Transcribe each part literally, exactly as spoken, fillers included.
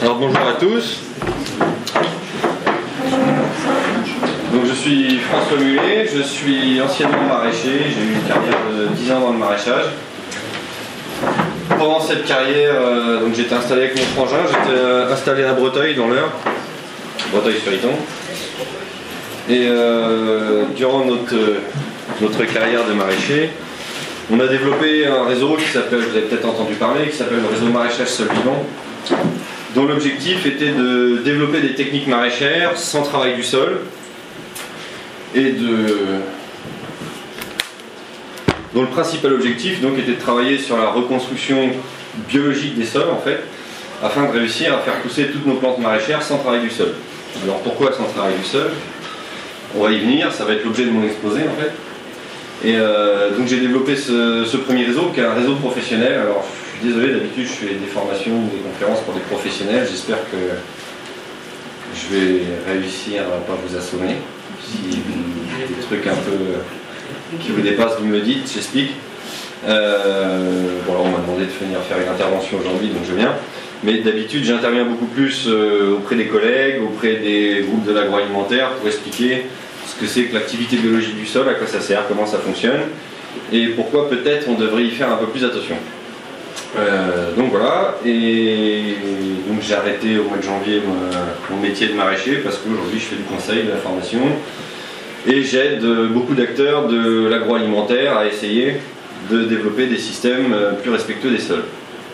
Alors bonjour à tous. Donc je suis François Mulet, je suis anciennement maraîcher, j'ai eu une carrière de dix ans dans le maraîchage. Pendant cette carrière, euh, donc j'étais installé avec mon frangin, j'étais euh, installé à Breteuil dans l'Eure, Breteuil-sur-Iton. Et euh, durant notre, notre carrière de maraîcher, on a développé un réseau qui s'appelle, vous avez peut-être entendu parler, qui s'appelle le réseau maraîchage sol vivant, dont l'objectif était de développer des techniques maraîchères sans travail du sol et de... dont le principal objectif donc était de travailler sur la reconstruction biologique des sols en fait, afin de réussir à faire pousser toutes nos plantes maraîchères sans travail du sol. Alors pourquoi sans travail du sol? On va y venir, ça va être l'objet de mon exposé en fait. Et euh, donc j'ai développé ce, ce premier réseau qui est un réseau professionnel. Alors je suis désolé, d'habitude je fais des formations ou des conférences pour des professionnels. J'espère que je vais réussir à ne pas vous assommer. Si des trucs un peu qui vous dépassent, vous me le dites, j'explique. Euh, bon, alors on m'a demandé de venir faire une intervention aujourd'hui, donc je viens. Mais d'habitude j'interviens beaucoup plus euh, auprès des collègues, auprès des groupes de l'agroalimentaire pour expliquer ce que c'est que l'activité biologique du sol, à quoi ça sert, comment ça fonctionne, et pourquoi peut-être on devrait y faire un peu plus attention. Euh, donc voilà, et donc j'ai arrêté au mois de janvier mon, mon métier de maraîcher parce qu'aujourd'hui je fais du conseil, de la formation, et j'aide beaucoup d'acteurs de l'agroalimentaire à essayer de développer des systèmes plus respectueux des sols.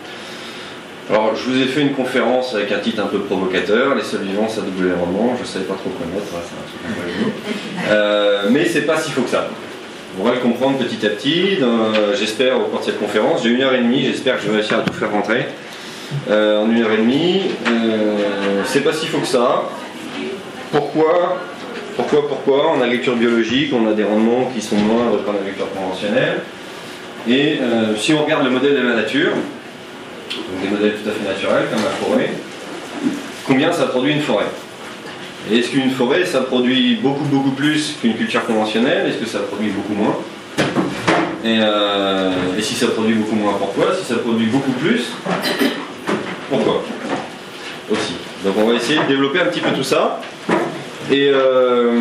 Alors je vous ai fait une conférence avec un titre un peu provocateur, les sols vivants, ça double les rendements, je ne savais pas trop quoi mettre, c'est un truc un peu rigolo. Euh, mais c'est pas si faux que ça. On va le comprendre petit à petit, euh, j'espère au cours de cette conférence. J'ai une heure et demie, j'espère que je vais réussir à tout faire rentrer. Euh, en une heure et demie, euh, c'est pas si faux que ça. Pourquoi Pourquoi Pourquoi En agriculture biologique, on a des rendements qui sont moindres qu'en agriculture conventionnelle. Et euh, si on regarde le modèle de la nature, donc des modèles tout à fait naturels comme la forêt, combien ça produit une forêt? Et est-ce qu'une forêt ça produit beaucoup beaucoup plus qu'une culture conventionnelle? Est-ce que ça produit beaucoup moins? et, euh, et si ça produit beaucoup moins, pourquoi? Si ça produit beaucoup plus, pourquoi aussi? Donc on va essayer de développer un petit peu tout ça, et, euh,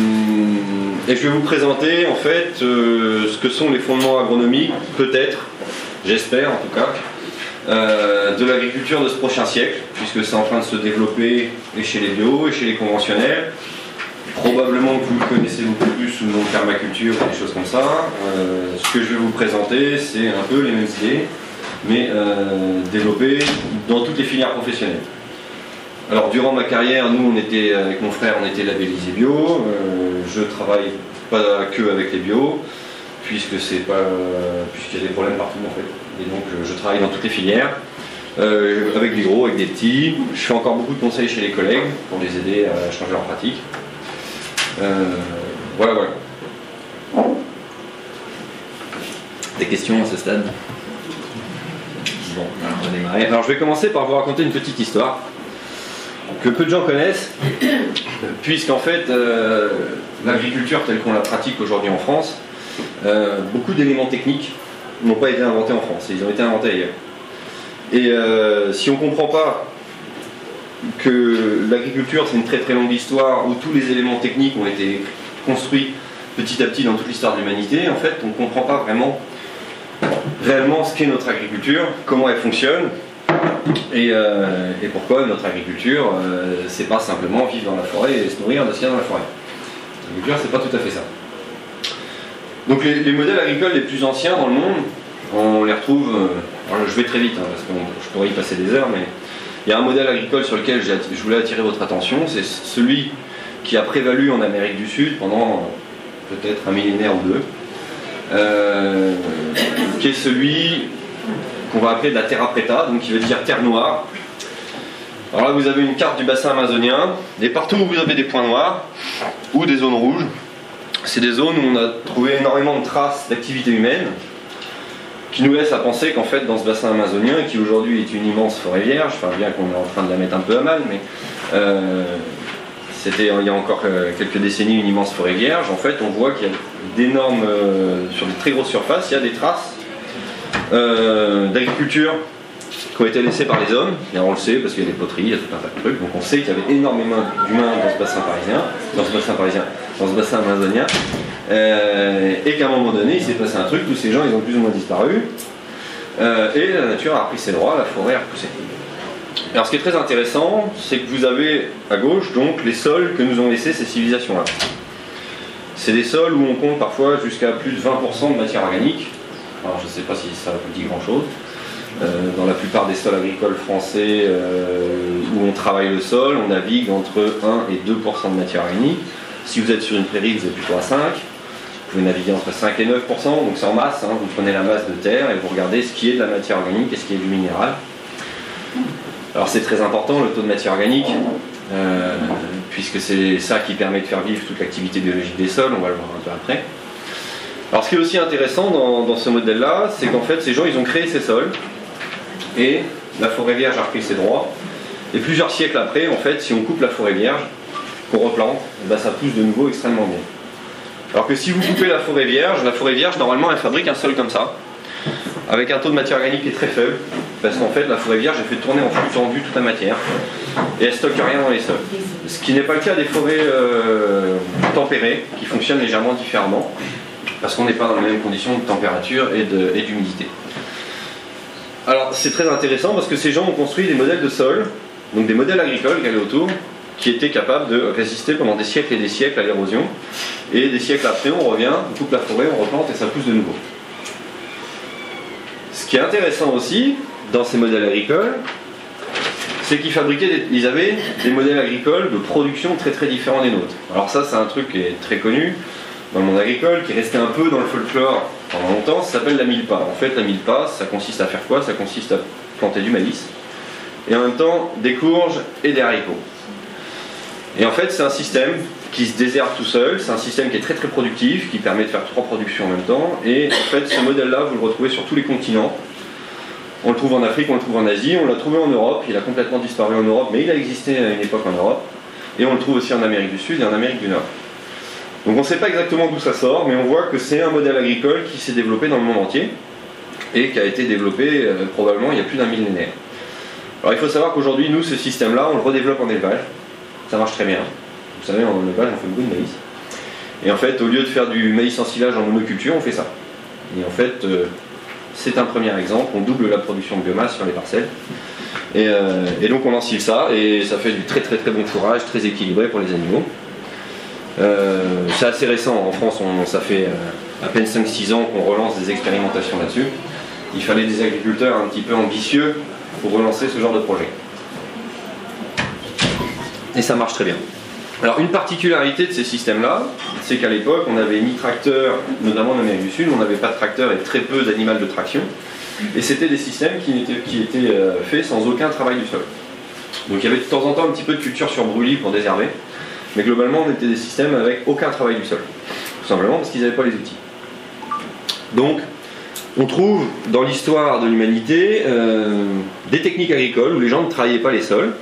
et je vais vous présenter en fait euh, ce que sont les fondements agronomiques, peut-être, j'espère en tout cas, Euh, de l'agriculture de ce prochain siècle, puisque c'est en train de se développer et chez les bio et chez les conventionnels. Probablement que vous le connaissez beaucoup plus sous le nom de permaculture ou des choses comme ça. Euh, ce que je vais vous présenter, c'est un peu les mêmes idées, mais euh, développées dans toutes les filières professionnelles. Alors durant ma carrière, nous on était, avec mon frère, on était labellisé bio. Euh, je travaille pas que avec les bio, puisque c'est pas, puisqu'il y a des problèmes partout en fait. Et donc je travaille dans toutes les filières, euh, avec des gros, avec des petits. Je fais encore beaucoup de conseils chez les collègues pour les aider à changer leur pratique. Euh, voilà, voilà. Des questions à ce stade? Bon, alors on va démarrer. Alors je vais commencer par vous raconter une petite histoire que peu de gens connaissent, puisqu'en fait euh, l'agriculture telle qu'on la pratique aujourd'hui en France, euh, beaucoup d'éléments techniques n'ont pas été inventés en France, ils ont été inventés ailleurs. Et euh, si on ne comprend pas que l'agriculture c'est une très très longue histoire où tous les éléments techniques ont été construits petit à petit dans toute l'histoire de l'humanité, en fait on ne comprend pas vraiment réellement ce qu'est notre agriculture, comment elle fonctionne, et, euh, et pourquoi notre agriculture euh, c'est pas simplement vivre dans la forêt et se nourrir de ce qu'il y a dans la forêt. L'agriculture c'est pas tout à fait ça. Donc les, les modèles agricoles les plus anciens dans le monde, on les retrouve, euh, alors je vais très vite hein, parce que je pourrais y passer des heures, mais il y a un modèle agricole sur lequel je voulais attirer votre attention, c'est celui qui a prévalu en Amérique du Sud pendant euh, peut-être un millénaire ou deux, euh, qui est celui qu'on va appeler de la terra preta, donc qui veut dire terre noire. Alors là vous avez une carte du bassin amazonien, et partout où vous avez des points noirs ou des zones rouges, c'est des zones où on a trouvé énormément de traces d'activité humaine qui nous laissent à penser qu'en fait dans ce bassin amazonien, qui aujourd'hui est une immense forêt vierge, enfin bien qu'on est en train de la mettre un peu à mal, mais euh, c'était il y a encore quelques décennies une immense forêt vierge, en fait on voit qu'il y a d'énormes, euh, sur de très grosses surfaces, il y a des traces euh, d'agriculture qui ont été laissés par les hommes, et on le sait parce qu'il y a des poteries, il y a tout un tas de trucs, donc on sait qu'il y avait énormément d'humains dans ce bassin parisien, dans ce bassin parisien, dans ce bassin amazonien, euh, et qu'à un moment donné il s'est passé un truc, tous ces gens ils ont plus ou moins disparu, euh, et la nature a repris ses droits, la forêt a repoussé. Alors ce qui est très intéressant, c'est que vous avez à gauche donc les sols que nous ont laissés ces civilisations-là. C'est des sols où on compte parfois jusqu'à plus de vingt pour cent de matière organique. Alors je ne sais pas si ça vous dit grand-chose. Euh, dans la plupart des sols agricoles français euh, où on travaille le sol, on navigue entre un et deux pour cent de matière organique. Si vous êtes sur une prairie, vous êtes plutôt à cinq. Vous pouvez naviguer entre cinq et neuf pour cent, donc c'est en masse. Hein. Vous prenez la masse de terre et vous regardez ce qui est de la matière organique et ce qui est du minéral. Alors c'est très important le taux de matière organique, euh, puisque c'est ça qui permet de faire vivre toute l'activité biologique des sols, on va le voir un peu après. Alors ce qui est aussi intéressant dans, dans ce modèle-là, c'est qu'en fait ces gens ils ont créé ces sols, et la forêt vierge a repris ses droits, et plusieurs siècles après, en fait, si on coupe la forêt vierge, qu'on replante, ben ça pousse de nouveau extrêmement bien. Alors que si vous coupez la forêt vierge, la forêt vierge normalement elle fabrique un sol comme ça, avec un taux de matière organique qui est très faible, parce qu'en fait la forêt vierge elle fait tourner en flux tendu toute la matière, et elle stocke rien dans les sols. Ce qui n'est pas le cas des forêts euh, tempérées, qui fonctionnent légèrement différemment, parce qu'on n'est pas dans les mêmes conditions de température et de, et d'humidité. Alors c'est très intéressant parce que ces gens ont construit des modèles de sol, donc des modèles agricoles qu'il y avait autour, qui étaient capables de résister pendant des siècles et des siècles à l'érosion, et des siècles après on revient, on coupe la forêt, on replante et ça pousse de nouveau. Ce qui est intéressant aussi dans ces modèles agricoles, c'est qu'ils fabriquaient, des, ils avaient des modèles agricoles de production très très différents des nôtres. Alors ça c'est un truc qui est très connu dans le monde agricole, qui est resté un peu dans le folklore pendant longtemps, ça s'appelle la milpa. En fait la milpa, ça consiste à faire quoi? Ça consiste à planter du maïs, et en même temps des courges et des haricots. Et en fait c'est un système qui se désherbe tout seul, c'est un système qui est très très productif, qui permet de faire trois productions en même temps, et en fait ce modèle-là vous le retrouvez sur tous les continents. On le trouve en Afrique, on le trouve en Asie, on l'a trouvé en Europe, il a complètement disparu en Europe, mais il a existé à une époque en Europe, et on le trouve aussi en Amérique du Sud et en Amérique du Nord. Donc on ne sait pas exactement d'où ça sort, mais on voit que c'est un modèle agricole qui s'est développé dans le monde entier, et qui a été développé euh, probablement il y a plus d'un millénaire. Alors il faut savoir qu'aujourd'hui, nous, ce système-là, on le redéveloppe en élevage, ça marche très bien. Vous savez, en élevage, on fait beaucoup de maïs. Et en fait, au lieu de faire du maïs en silage en monoculture, on fait ça. Et en fait, euh, c'est un premier exemple, on double la production de biomasse sur les parcelles. Et, euh, et donc on ensile ça, et ça fait du très très très bon fourrage, très équilibré pour les animaux. Euh, c'est assez récent, en France, on, ça fait euh, à peine cinq six ans qu'on relance des expérimentations là-dessus. Il fallait des agriculteurs un petit peu ambitieux pour relancer ce genre de projet. Et ça marche très bien. Alors une particularité de ces systèmes-là, c'est qu'à l'époque, on avait mis tracteurs, notamment en Amérique du Sud, on n'avait pas de tracteurs et très peu d'animaux de traction. Et c'était des systèmes qui étaient, qui étaient euh, faits sans aucun travail du sol. Donc il y avait de temps en temps un petit peu de culture sur brûlis pour désherber, mais globalement on était des systèmes avec aucun travail du sol. Tout simplement parce qu'ils n'avaient pas les outils. Donc on trouve dans l'histoire de l'humanité euh, des techniques agricoles où les gens ne travaillaient pas les sols.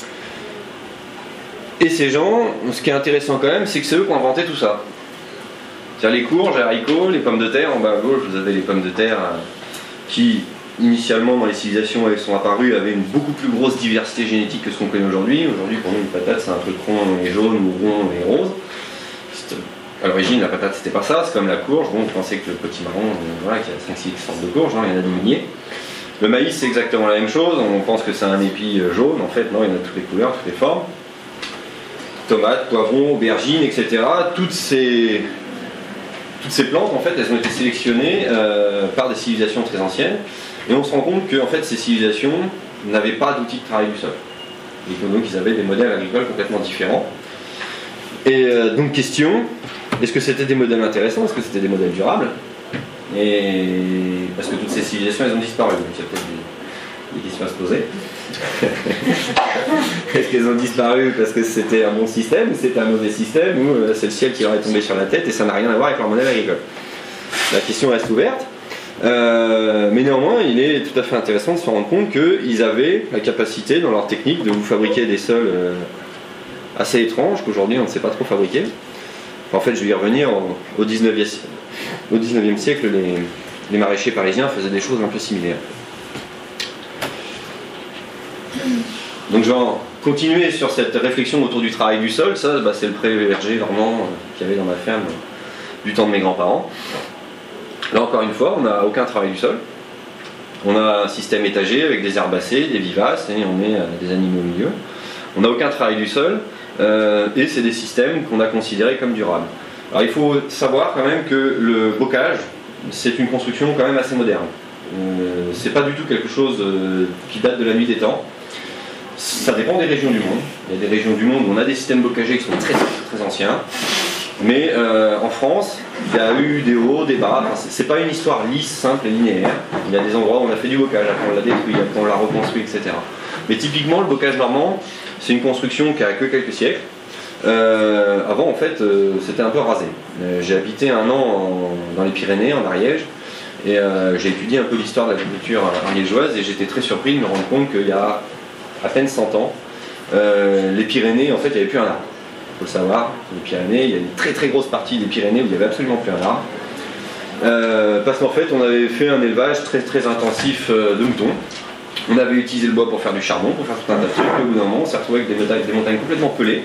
Et ces gens, ce qui est intéressant quand même, c'est que c'est eux qui ont inventé tout ça. C'est-à-dire les courges, les haricots, les pommes de terre. En bas à gauche, vous avez les pommes de terre euh, qui, initialement, dans les civilisations où elles sont apparues, avaient une beaucoup plus grosse diversité génétique que ce qu'on connaît aujourd'hui. Aujourd'hui, pour nous, une patate, c'est un truc rond et jaune ou rond et rose. À l'origine, la patate, c'était pas ça. C'est comme la courge. Bon, vous pensez que le petit marron, euh, voilà, qu'il y a cinq six sortes de courges, hein, il y en a des milliers. Le maïs, c'est exactement la même chose. On pense que c'est un épi jaune. En fait, non, il y en a toutes les couleurs, toutes les formes. Tomates, poivrons, aubergines, et cetera. Toutes ces, toutes ces plantes, en fait, elles ont été sélectionnées euh, par des civilisations très anciennes. Et on se rend compte que en fait, ces civilisations n'avaient pas d'outils de travail du sol. Et que donc, ils avaient des modèles agricoles complètement différents. Et euh, donc, question, est-ce que c'était des modèles intéressants? Est-ce que c'était des modèles durables? Et parce que toutes ces civilisations, elles ont disparu. Donc, il y a peut-être des, des questions à se poser. Est-ce qu'elles ont disparu parce que c'était un bon système, ou c'était un mauvais système, ou euh, c'est le ciel qui leur est tombé sur la tête et ça n'a rien à voir avec leur modèle agricole? La question reste ouverte, euh, mais néanmoins il est tout à fait intéressant de se rendre compte qu'ils avaient la capacité dans leur technique de vous fabriquer des sols euh, assez étranges qu'aujourd'hui on ne sait pas trop fabriquer. Enfin, en fait je vais y revenir, au dix-neuvième siècle les, les maraîchers parisiens faisaient des choses un peu similaires. Donc je vais en continuer sur cette réflexion autour du travail du sol. Ça, bah, c'est le pré-verger normand euh, qu'il y avait dans ma ferme euh, du temps de mes grands-parents. Là encore une fois, on n'a aucun travail du sol. On a un système étagé avec des herbacées, des vivaces, et on met euh, des animaux au milieu. On n'a aucun travail du sol, euh, et c'est des systèmes qu'on a considérés comme durables. Alors il faut savoir quand même que le bocage, c'est une construction quand même assez moderne. Euh, c'est pas du tout quelque chose euh, qui date de la nuit des temps. Ça dépend des régions du monde. Il y a des régions du monde où on a des systèmes bocagers qui sont très très, très anciens. Mais euh, en France, il y a eu des hauts, des bas. Enfin, c'est pas une histoire lisse, simple et linéaire. Il y a des endroits où on a fait du bocage, après on l'a détruit, après on l'a reconstruit, et cetera. Mais typiquement, le bocage normand, c'est une construction qui a que quelques siècles. Euh, avant, en fait, euh, c'était un peu rasé. Euh, j'ai habité un an en, dans les Pyrénées, en Ariège, et euh, j'ai étudié un peu l'histoire de l'agriculture ariégeoise, et j'étais très surpris de me rendre compte qu'il y a à peine cent ans, euh, les Pyrénées, en fait, il n'y avait plus un arbre. Il faut le savoir, les Pyrénées, il y a une très très grosse partie des Pyrénées où il n'y avait absolument plus un arbre. Euh, parce qu'en fait, on avait fait un élevage très très intensif euh, de moutons. On avait utilisé le bois pour faire du charbon, pour faire tout un tas de trucs. Au bout d'un moment, on s'est retrouvé avec des montagnes, des montagnes complètement pelées.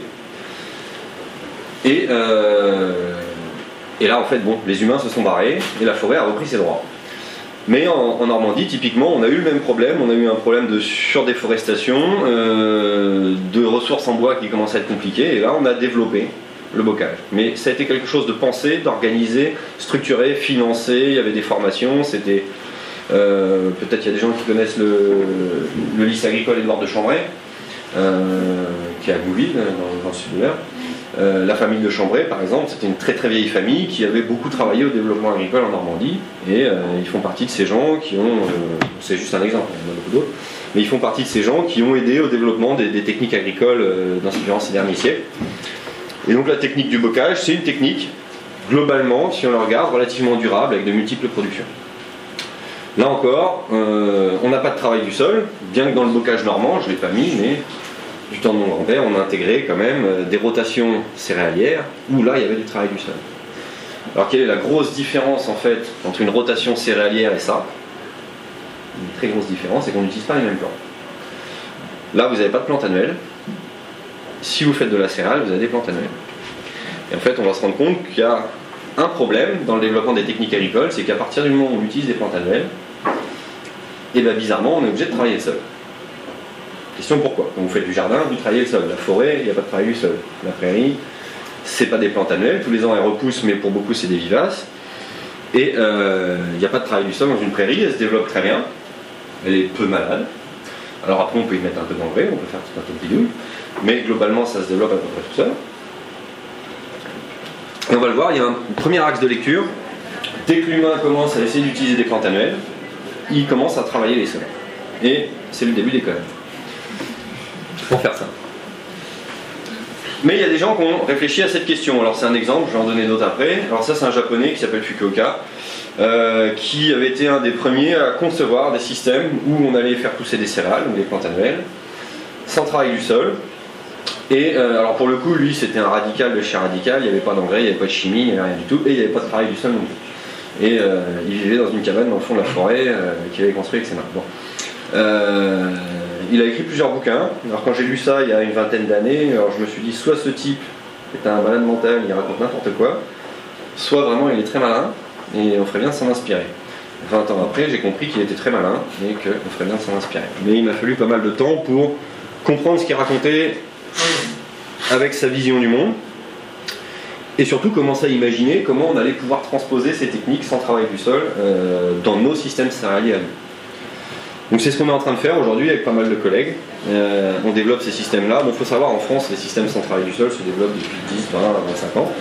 Et, euh, et là, en fait, bon, les humains se sont barrés et la forêt a repris ses droits. Mais en, en Normandie, typiquement, on a eu le même problème. On a eu un problème de surdéforestation, euh, de ressources en bois qui commençaient à être compliquées. Et là, on a développé le bocage. Mais ça a été quelque chose de pensé, d'organisé, structuré, financé. Il y avait des formations. C'était euh, peut-être il y a des gens qui connaissent le, le lycée agricole Édouard de Chambray, euh, qui est à Gouville, dans, dans le sud de l'Eure. Euh, la famille de Chambray, par exemple, c'était une très très vieille famille qui avait beaucoup travaillé au développement agricole en Normandie, et euh, ils font partie de ces gens qui ont, euh, c'est juste un exemple, il y en a beaucoup d'autres, mais ils font partie de ces gens qui ont aidé au développement des, des techniques agricoles euh, dans durant ces derniers siècles. Et donc la technique du bocage, c'est une technique, globalement, si on la regarde, relativement durable, avec de multiples productions. Là encore, euh, on n'a pas de travail du sol, bien que dans le bocage normand, je ne l'ai pas mis, mais du temps de mon grand-père, on a intégré quand même des rotations céréalières où là il y avait du travail du sol. Alors quelle est la grosse différence en fait entre une rotation céréalière et ça? Une très grosse différence, c'est qu'on n'utilise pas les mêmes plantes. Là vous n'avez pas de plantes annuelles. Si vous faites de la céréale, vous avez des plantes annuelles. Et en fait on va se rendre compte qu'il y a un problème dans le développement des techniques agricoles, c'est qu'à partir du moment où on utilise des plantes annuelles, et bien bizarrement on est obligé de travailler le sol. Question pourquoi? Quand vous faites du jardin, vous travaillez le sol. La forêt, il n'y a pas de travail du sol. La prairie, c'est pas des plantes annuelles. Tous les ans, elles repoussent, mais pour beaucoup, c'est des vivaces. Et euh, il n'y a pas de travail du sol dans une prairie. Elle se développe très bien. Elle est peu malade. Alors après, on peut y mettre un peu d'engrais, on peut faire tout un peu de bidouille. Mais globalement, ça se développe à peu près tout seul. Et on va le voir, il y a un premier axe de lecture. Dès que l'humain commence à essayer d'utiliser des plantes annuelles, il commence à travailler les sols. Et c'est le début des conneries. Pour faire ça. Mais il y a des gens qui ont réfléchi à cette question. Alors c'est un exemple, je vais en donner d'autres après. Alors ça c'est un japonais qui s'appelle Fukuoka, euh, qui avait été un des premiers à concevoir des systèmes où on allait faire pousser des céréales, ou des plantes annuelles, sans travail du sol. Et euh, alors pour le coup, lui c'était un radical de chez radical, il n'y avait pas d'engrais, il n'y avait pas de chimie, il n'y avait rien du tout, et il n'y avait pas de travail du sol non plus. Et euh, il vivait dans une cabane dans le fond de la forêt euh, qu'il avait construit avec ses mains. Bon. Euh, il a écrit plusieurs bouquins. Alors quand j'ai lu ça il y a une vingtaine d'années, alors je me suis dit soit ce type est un malade mental, il raconte n'importe quoi, soit vraiment il est très malin et on ferait bien de s'en inspirer. vingt ans après, j'ai compris qu'il était très malin et qu'on ferait bien de s'en inspirer. Mais il m'a fallu pas mal de temps pour comprendre ce qu'il racontait avec sa vision du monde et surtout commencer à imaginer comment on allait pouvoir transposer ces techniques sans travail du sol euh, dans nos systèmes céréaliers à nous. Donc c'est ce qu'on est en train de faire aujourd'hui avec pas mal de collègues. Euh, on développe ces systèmes-là. Bon, il faut savoir, en France, les systèmes sans travail du sol se développent depuis dix, vingt, vingt-cinq ans.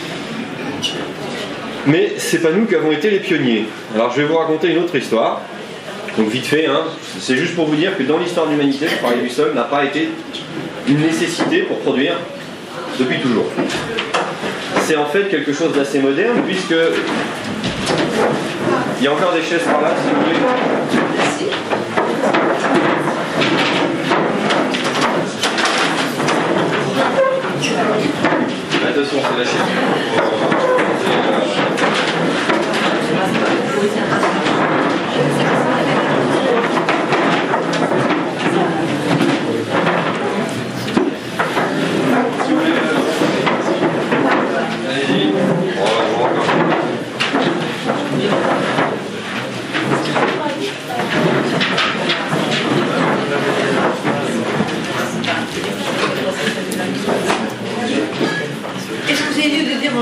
Mais c'est pas nous qui avons été les pionniers. Alors je vais vous raconter une autre histoire. Donc vite fait, hein, c'est juste pour vous dire que dans l'histoire de l'humanité, le travail du sol n'a pas été une nécessité pour produire depuis toujours. C'est en fait quelque chose d'assez moderne, puisque il y a encore des chaises par là, si vous voulez. Attention, c'est la chaise.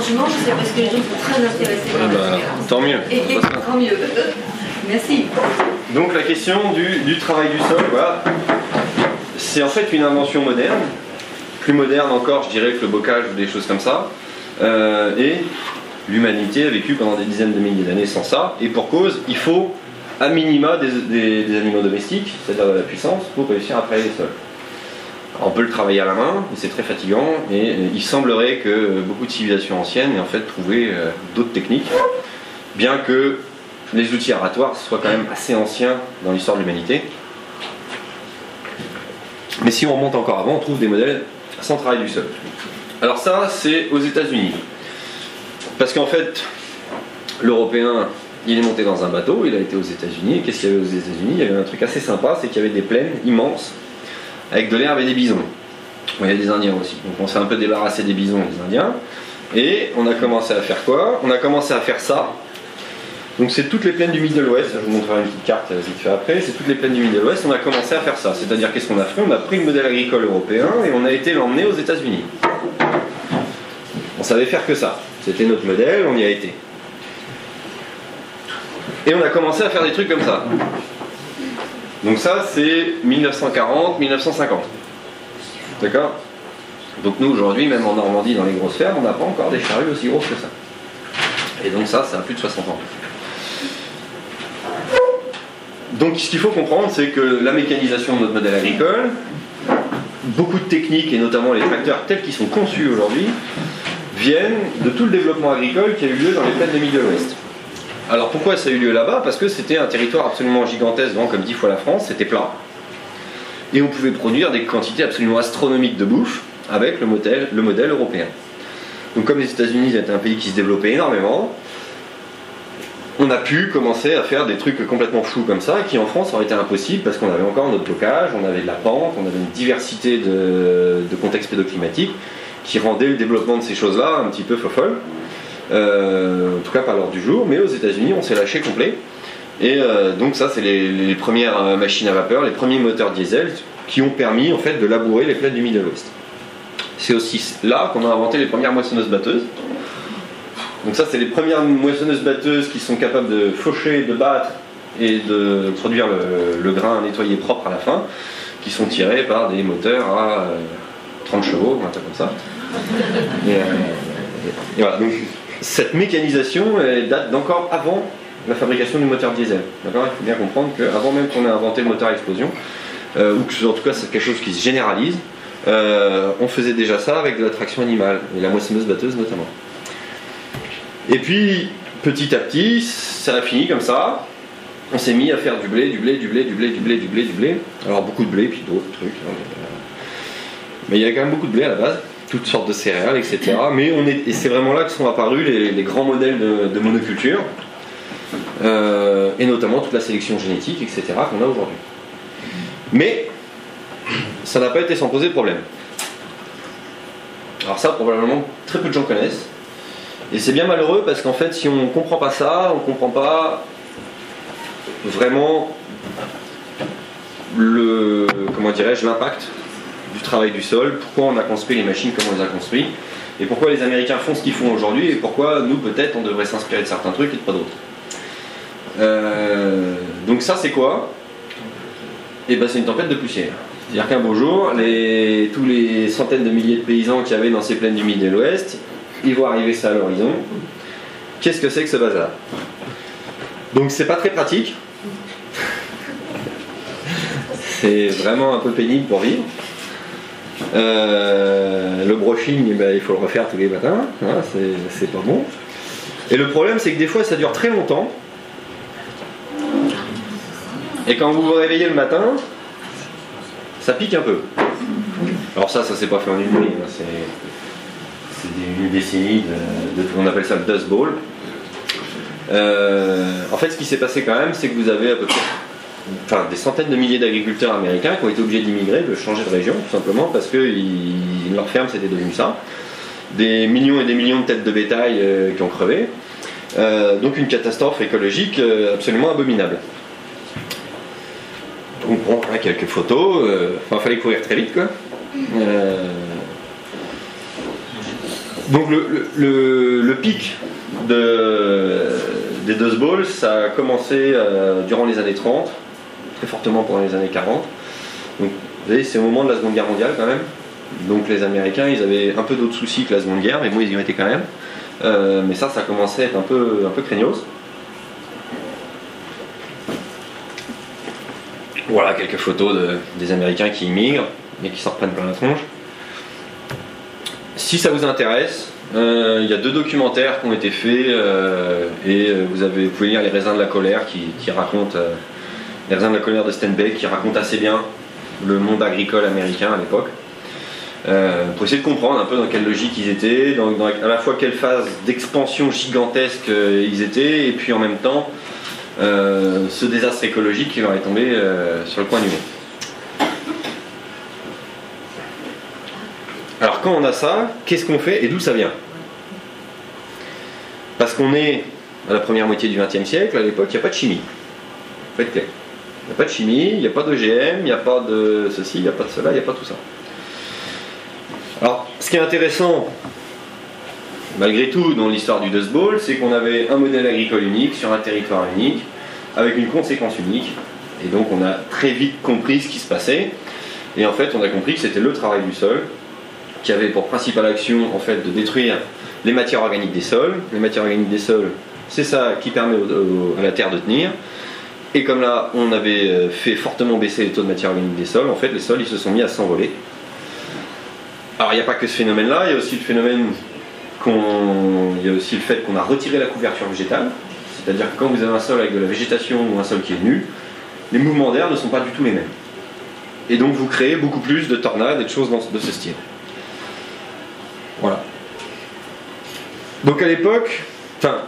franchement, je sais parce que les gens sont très intéressés par bah, la tant mieux. Et, et tant mieux. Merci. Donc la question du, du travail du sol, voilà. C'est en fait une invention moderne, plus moderne encore, je dirais, que le bocage ou des choses comme ça. Euh, et l'humanité a vécu pendant des dizaines de milliers d'années sans ça. Et pour cause, il faut à minima des, des, des animaux domestiques, c'est-à-dire de la puissance, pour réussir à travailler les sols. Alors, on peut le travailler à la main, mais c'est très fatigant. Et, et il semblerait que beaucoup de civilisations anciennes aient en fait trouvé euh, d'autres techniques, bien que les outils aratoires soient quand même assez anciens dans l'histoire de l'humanité. Mais si on remonte encore avant, on trouve des modèles sans travail du sol. Alors ça, c'est aux États-Unis. Parce qu'en fait, l'Européen, il est monté dans un bateau, il a été aux États-Unis. Et qu'est-ce qu'il y avait aux États-Unis? Il y avait un truc assez sympa, c'est qu'il y avait des plaines immenses, avec de l'herbe et des bisons. Bon, il y a des Indiens aussi. Donc on s'est un peu débarrassé des bisons et des Indiens. Et on a commencé à faire quoi? On a commencé à faire ça. Donc c'est toutes les plaines du Middle West, je vous montrerai une petite carte vite fait après, c'est toutes les plaines du Middle West, on a commencé à faire ça. C'est-à-dire qu'est-ce qu'on a fait? On a pris le modèle agricole européen et on a été l'emmener aux États-Unis. On savait faire que ça. C'était notre modèle, on y a été. Et on a commencé à faire des trucs comme ça. Donc ça c'est mille neuf cent quarante mille neuf cent cinquante. D'accord? Donc nous aujourd'hui, même en Normandie, dans les grosses fermes, on n'a pas encore des charrues aussi grosses que ça. Et donc ça, ça a plus de soixante ans. Donc ce qu'il faut comprendre, c'est que la mécanisation de notre modèle agricole, beaucoup de techniques, et notamment les tracteurs tels qu'ils sont conçus aujourd'hui, viennent de tout le développement agricole qui a eu lieu dans les plaines de Middle West. Alors pourquoi ça a eu lieu là-bas? Parce que c'était un territoire absolument gigantesque, grand comme dix fois la France, c'était plat. Et on pouvait produire des quantités absolument astronomiques de bouffe avec le modèle, le modèle européen. Donc comme les États-Unis étaient un pays qui se développait énormément, on a pu commencer à faire des trucs complètement fous comme ça, qui en France auraient été impossibles parce qu'on avait encore notre bocage, on avait de la pente, on avait une diversité de, de contextes pédoclimatiques qui rendaient le développement de ces choses-là un petit peu fofolle. Euh, en tout cas pas à l'ordre du jour, mais aux États-Unis on s'est lâché complet. Et euh, donc ça c'est les, les premières machines à vapeur, les premiers moteurs diesel qui ont permis en fait de labourer les plaines du Middle West. C'est aussi là qu'on a inventé les premières moissonneuses-batteuses. Donc ça c'est les premières moissonneuses-batteuses qui sont capables de faucher, de battre et de produire le, le grain nettoyé propre à la fin, qui sont tirées par des moteurs à trente chevaux, un truc comme ça. Et, euh, et voilà, donc cette mécanisation elle date d'encore avant la fabrication du moteur diesel. D'accord ? Il faut bien comprendre qu'avant même qu'on ait inventé le moteur à explosion, euh, ou que en tout cas c'est quelque chose qui se généralise, euh, on faisait déjà ça avec de la traction animale, et la moissonneuse-batteuse notamment. Et puis, petit à petit, ça a fini comme ça. On s'est mis à faire du blé, du blé, du blé, du blé, du blé, du blé, du blé. Alors beaucoup de blé, puis d'autres trucs. Mais il y avait quand même beaucoup de blé à la base, toutes sortes de céréales, et cetera. Mais on est, et c'est vraiment là que sont apparus les, les grands modèles de, de monoculture, euh, et notamment toute la sélection génétique, et cetera qu'on a aujourd'hui. Mais ça n'a pas été sans poser de problème. Alors ça, probablement, très peu de gens connaissent. Et c'est bien malheureux parce qu'en fait, si on ne comprend pas ça, on ne comprend pas vraiment le, comment dirais-je, l'impact du travail du sol, pourquoi on a construit les machines comme on les a construites, et pourquoi les Américains font ce qu'ils font aujourd'hui, et pourquoi nous, peut-être, on devrait s'inspirer de certains trucs et de pas d'autres. Euh, donc ça, c'est quoi? Et ben, c'est une tempête de poussière. C'est-à-dire qu'un beau jour, les, tous les centaines de milliers de paysans qu'il y avait dans ces plaines du Middle West, ils vont arriver ça à l'horizon. Qu'est-ce que c'est que ce bazar? Donc c'est pas très pratique. C'est vraiment un peu pénible pour vivre. Euh, le brushing, eh ben, il faut le refaire tous les matins. Hein, c'est pas bon. Et le problème, c'est que des fois, ça dure très longtemps. Et quand vous vous réveillez le matin, ça pique un peu. Alors ça, ça s'est pas fait en une nuit. Hein, c'est... C'est une décennie de, de, on appelle ça le Dust Bowl. Euh, en fait, ce qui s'est passé quand même, c'est que vous avez à peu près, enfin, des centaines de milliers d'agriculteurs américains qui ont été obligés d'immigrer, de changer de région, tout simplement parce que ils, leur ferme c'était devenu ça. Des millions et des millions de têtes de bétail euh, qui ont crevé. Euh, donc une catastrophe écologique euh, absolument abominable. Donc bon, hein, quelques photos. Euh, enfin, fallait courir très vite, quoi. Euh, Donc le, le, le, le pic de, des Dust Bowl, ça a commencé euh, durant les années trente, très fortement pendant les années quarante. Donc vous voyez, c'est au moment de la Seconde Guerre mondiale quand même. Donc les Américains, ils avaient un peu d'autres soucis que la Seconde Guerre, mais bon, ils y ont été quand même. Euh, mais ça, ça commençait à être un peu, un peu craignos. Voilà quelques photos de, des Américains qui immigrent et qui s'en reprennent plein la tronche. Si ça vous intéresse, euh, il y a deux documentaires qui ont été faits euh, et vous, avez, vous pouvez lire Les raisins de la colère qui, qui racontent euh, Les raisins de la colère de Steinbeck qui raconte assez bien le monde agricole américain à l'époque. Euh, pour essayer de comprendre un peu dans quelle logique ils étaient, dans, dans à la fois quelle phase d'expansion gigantesque euh, ils étaient, et puis en même temps euh, ce désastre écologique qui leur est tombé euh, sur le coin du monde. Alors quand on a ça, qu'est-ce qu'on fait et d'où ça vient? Parce qu'on est à la première moitié du vingtième siècle, à l'époque il n'y a pas de chimie. Faut être clair. Il n'y a pas de chimie, il n'y a pas d'O G M, il n'y a pas de ceci, il n'y a pas de cela, il n'y a pas tout ça. Alors, ce qui est intéressant, malgré tout, dans l'histoire du Dust Bowl, c'est qu'on avait un modèle agricole unique, sur un territoire unique, avec une conséquence unique. Et donc, on a très vite compris ce qui se passait. Et en fait, on a compris que c'était le travail du sol, qui avait pour principale action, en fait, de détruire les matières organiques des sols. Les matières organiques des sols, c'est ça qui permet au, au, à la terre de tenir. Et comme là, on avait fait fortement baisser les taux de matières organiques des sols, en fait, les sols, ils se sont mis à s'envoler. Alors il n'y a pas que ce phénomène-là, il y a aussi le phénomène qu'on, il y a aussi le fait qu'on a retiré la couverture végétale, c'est-à-dire que quand vous avez un sol avec de la végétation ou un sol qui est nu, les mouvements d'air ne sont pas du tout les mêmes. Et donc vous créez beaucoup plus de tornades et de choses de ce style. Voilà. Donc à l'époque, enfin,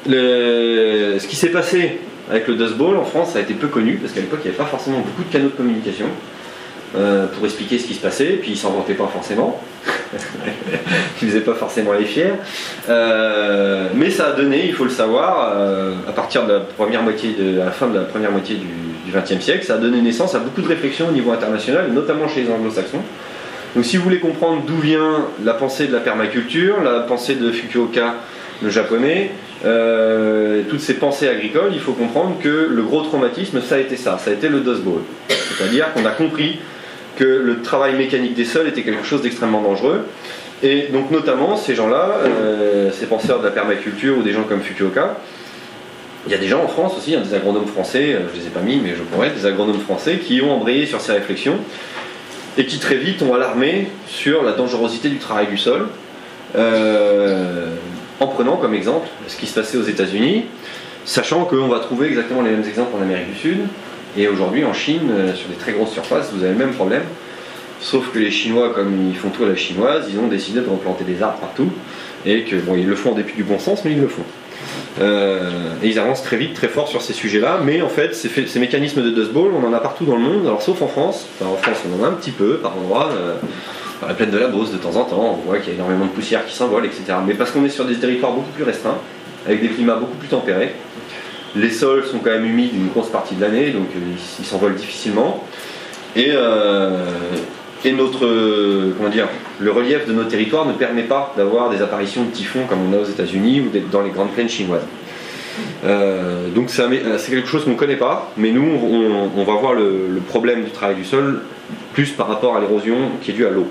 le, ce qui s'est passé avec le Dust Bowl en France, ça a été peu connu, parce qu'à l'époque il n'y avait pas forcément beaucoup de canaux de communication. Euh, pour expliquer ce qui se passait, et puis ils s'en vantaient pas forcément, ils faisaient pas forcément les fiers, euh, mais ça a donné, il faut le savoir, euh, à partir de la première moitié de, à la fin de la première moitié du vingtième siècle, ça a donné naissance à beaucoup de réflexions au niveau international, notamment chez les anglo-saxons. Donc si vous voulez comprendre d'où vient la pensée de la permaculture, la pensée de Fukuoka, le japonais, euh, toutes ces pensées agricoles, il faut comprendre que le gros traumatisme, ça a été ça, ça a été le Dust Bowl. C'est-à-dire qu'on a compris que le travail mécanique des sols était quelque chose d'extrêmement dangereux. Et donc notamment, ces gens-là, euh, ces penseurs de la permaculture ou des gens comme Fukuoka, il y a des gens en France aussi, hein, des agronomes français, euh, je ne les ai pas mis mais je pourrais, des agronomes français qui ont embrayé sur ces réflexions et qui très vite ont alarmé sur la dangerosité du travail du sol, euh, en prenant comme exemple ce qui se passait aux États-Unis, sachant qu'on va trouver exactement les mêmes exemples en Amérique du Sud. Et aujourd'hui en Chine, euh, sur des très grosses surfaces, vous avez le même problème. Sauf que les Chinois, comme ils font tout à la chinoise, ils ont décidé de replanter des arbres partout. Et que, bon, ils le font en dépit du bon sens, mais ils le font. Euh, et ils avancent très vite, très fort sur ces sujets-là. Mais en fait, ces, ces mécanismes de Dust Bowl, on en a partout dans le monde. Alors sauf en France. Enfin, en France, on en a un petit peu, par endroits. Euh, dans la plaine de la Beauce, de temps en temps, on voit qu'il y a énormément de poussière qui s'envole, et cetera. Mais parce qu'on est sur des territoires beaucoup plus restreints, avec des climats beaucoup plus tempérés. Les sols sont quand même humides une grosse partie de l'année, donc euh, ils s'envolent difficilement. Et, euh, et notre, euh, comment dire, le relief de nos territoires ne permet pas d'avoir des apparitions de typhons comme on a aux États-Unis ou dans les grandes plaines chinoises. Euh, donc c'est quelque chose qu'on ne connaît pas, mais nous on, on va voir le, le problème du travail du sol plus par rapport à l'érosion qui est due à l'eau.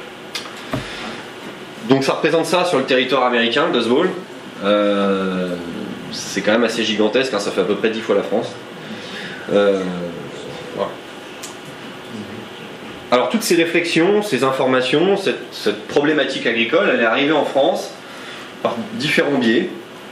Donc ça représente ça sur le territoire américain, Dust Bowl. Euh, c'est quand même assez gigantesque, hein, ça fait à peu près dix fois la France. Euh, voilà. Alors toutes ces réflexions, ces informations, cette, cette problématique agricole, elle est arrivée en France par différents biais.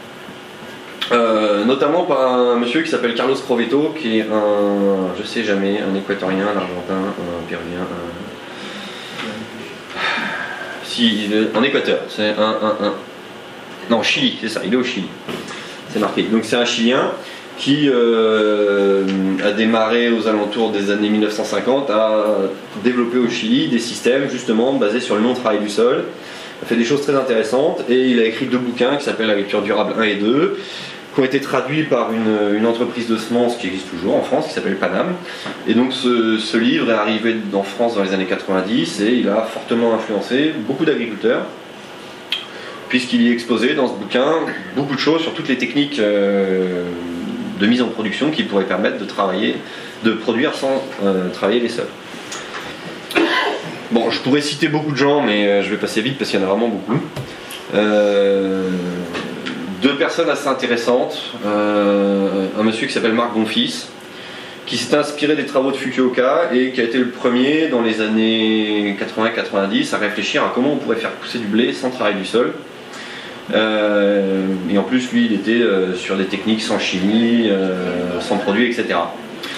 Euh, notamment par un monsieur qui s'appelle Carlos Provetto, qui est un, je sais jamais, un équatorien, un argentin, un péruvien, un... Si, en Équateur, c'est un, un, un... Non, Chili, c'est ça, il est au Chili. C'est marqué. Donc c'est un Chilien qui euh, a démarré aux alentours des années mille neuf cent cinquante à développer au Chili des systèmes justement basés sur le non-travail du sol. Il a fait des choses très intéressantes et il a écrit deux bouquins qui s'appellent L'agriculture durable un et deux, qui ont été traduits par une, une entreprise de semences qui existe toujours en France, qui s'appelle Panam. Et donc ce, ce livre est arrivé en France dans les années quatre-vingt-dix et il a fortement influencé beaucoup d'agriculteurs. puisqu'il y exposait dans ce bouquin beaucoup de choses sur toutes les techniques euh, de mise en production qui pourraient permettre de travailler, de produire sans euh, travailler les sols. Bon, je pourrais citer beaucoup de gens, mais euh, je vais passer vite parce qu'il y en a vraiment beaucoup. Euh, deux personnes assez intéressantes, euh, un monsieur qui s'appelle Marc Bonfils, qui s'est inspiré des travaux de Fukuoka et qui a été le premier dans les années quatre-vingts quatre-vingt-dix à réfléchir à comment on pourrait faire pousser du blé sans travail du sol. Euh, et en plus, lui, il était euh, sur des techniques sans chimie, euh, sans produits, et cetera.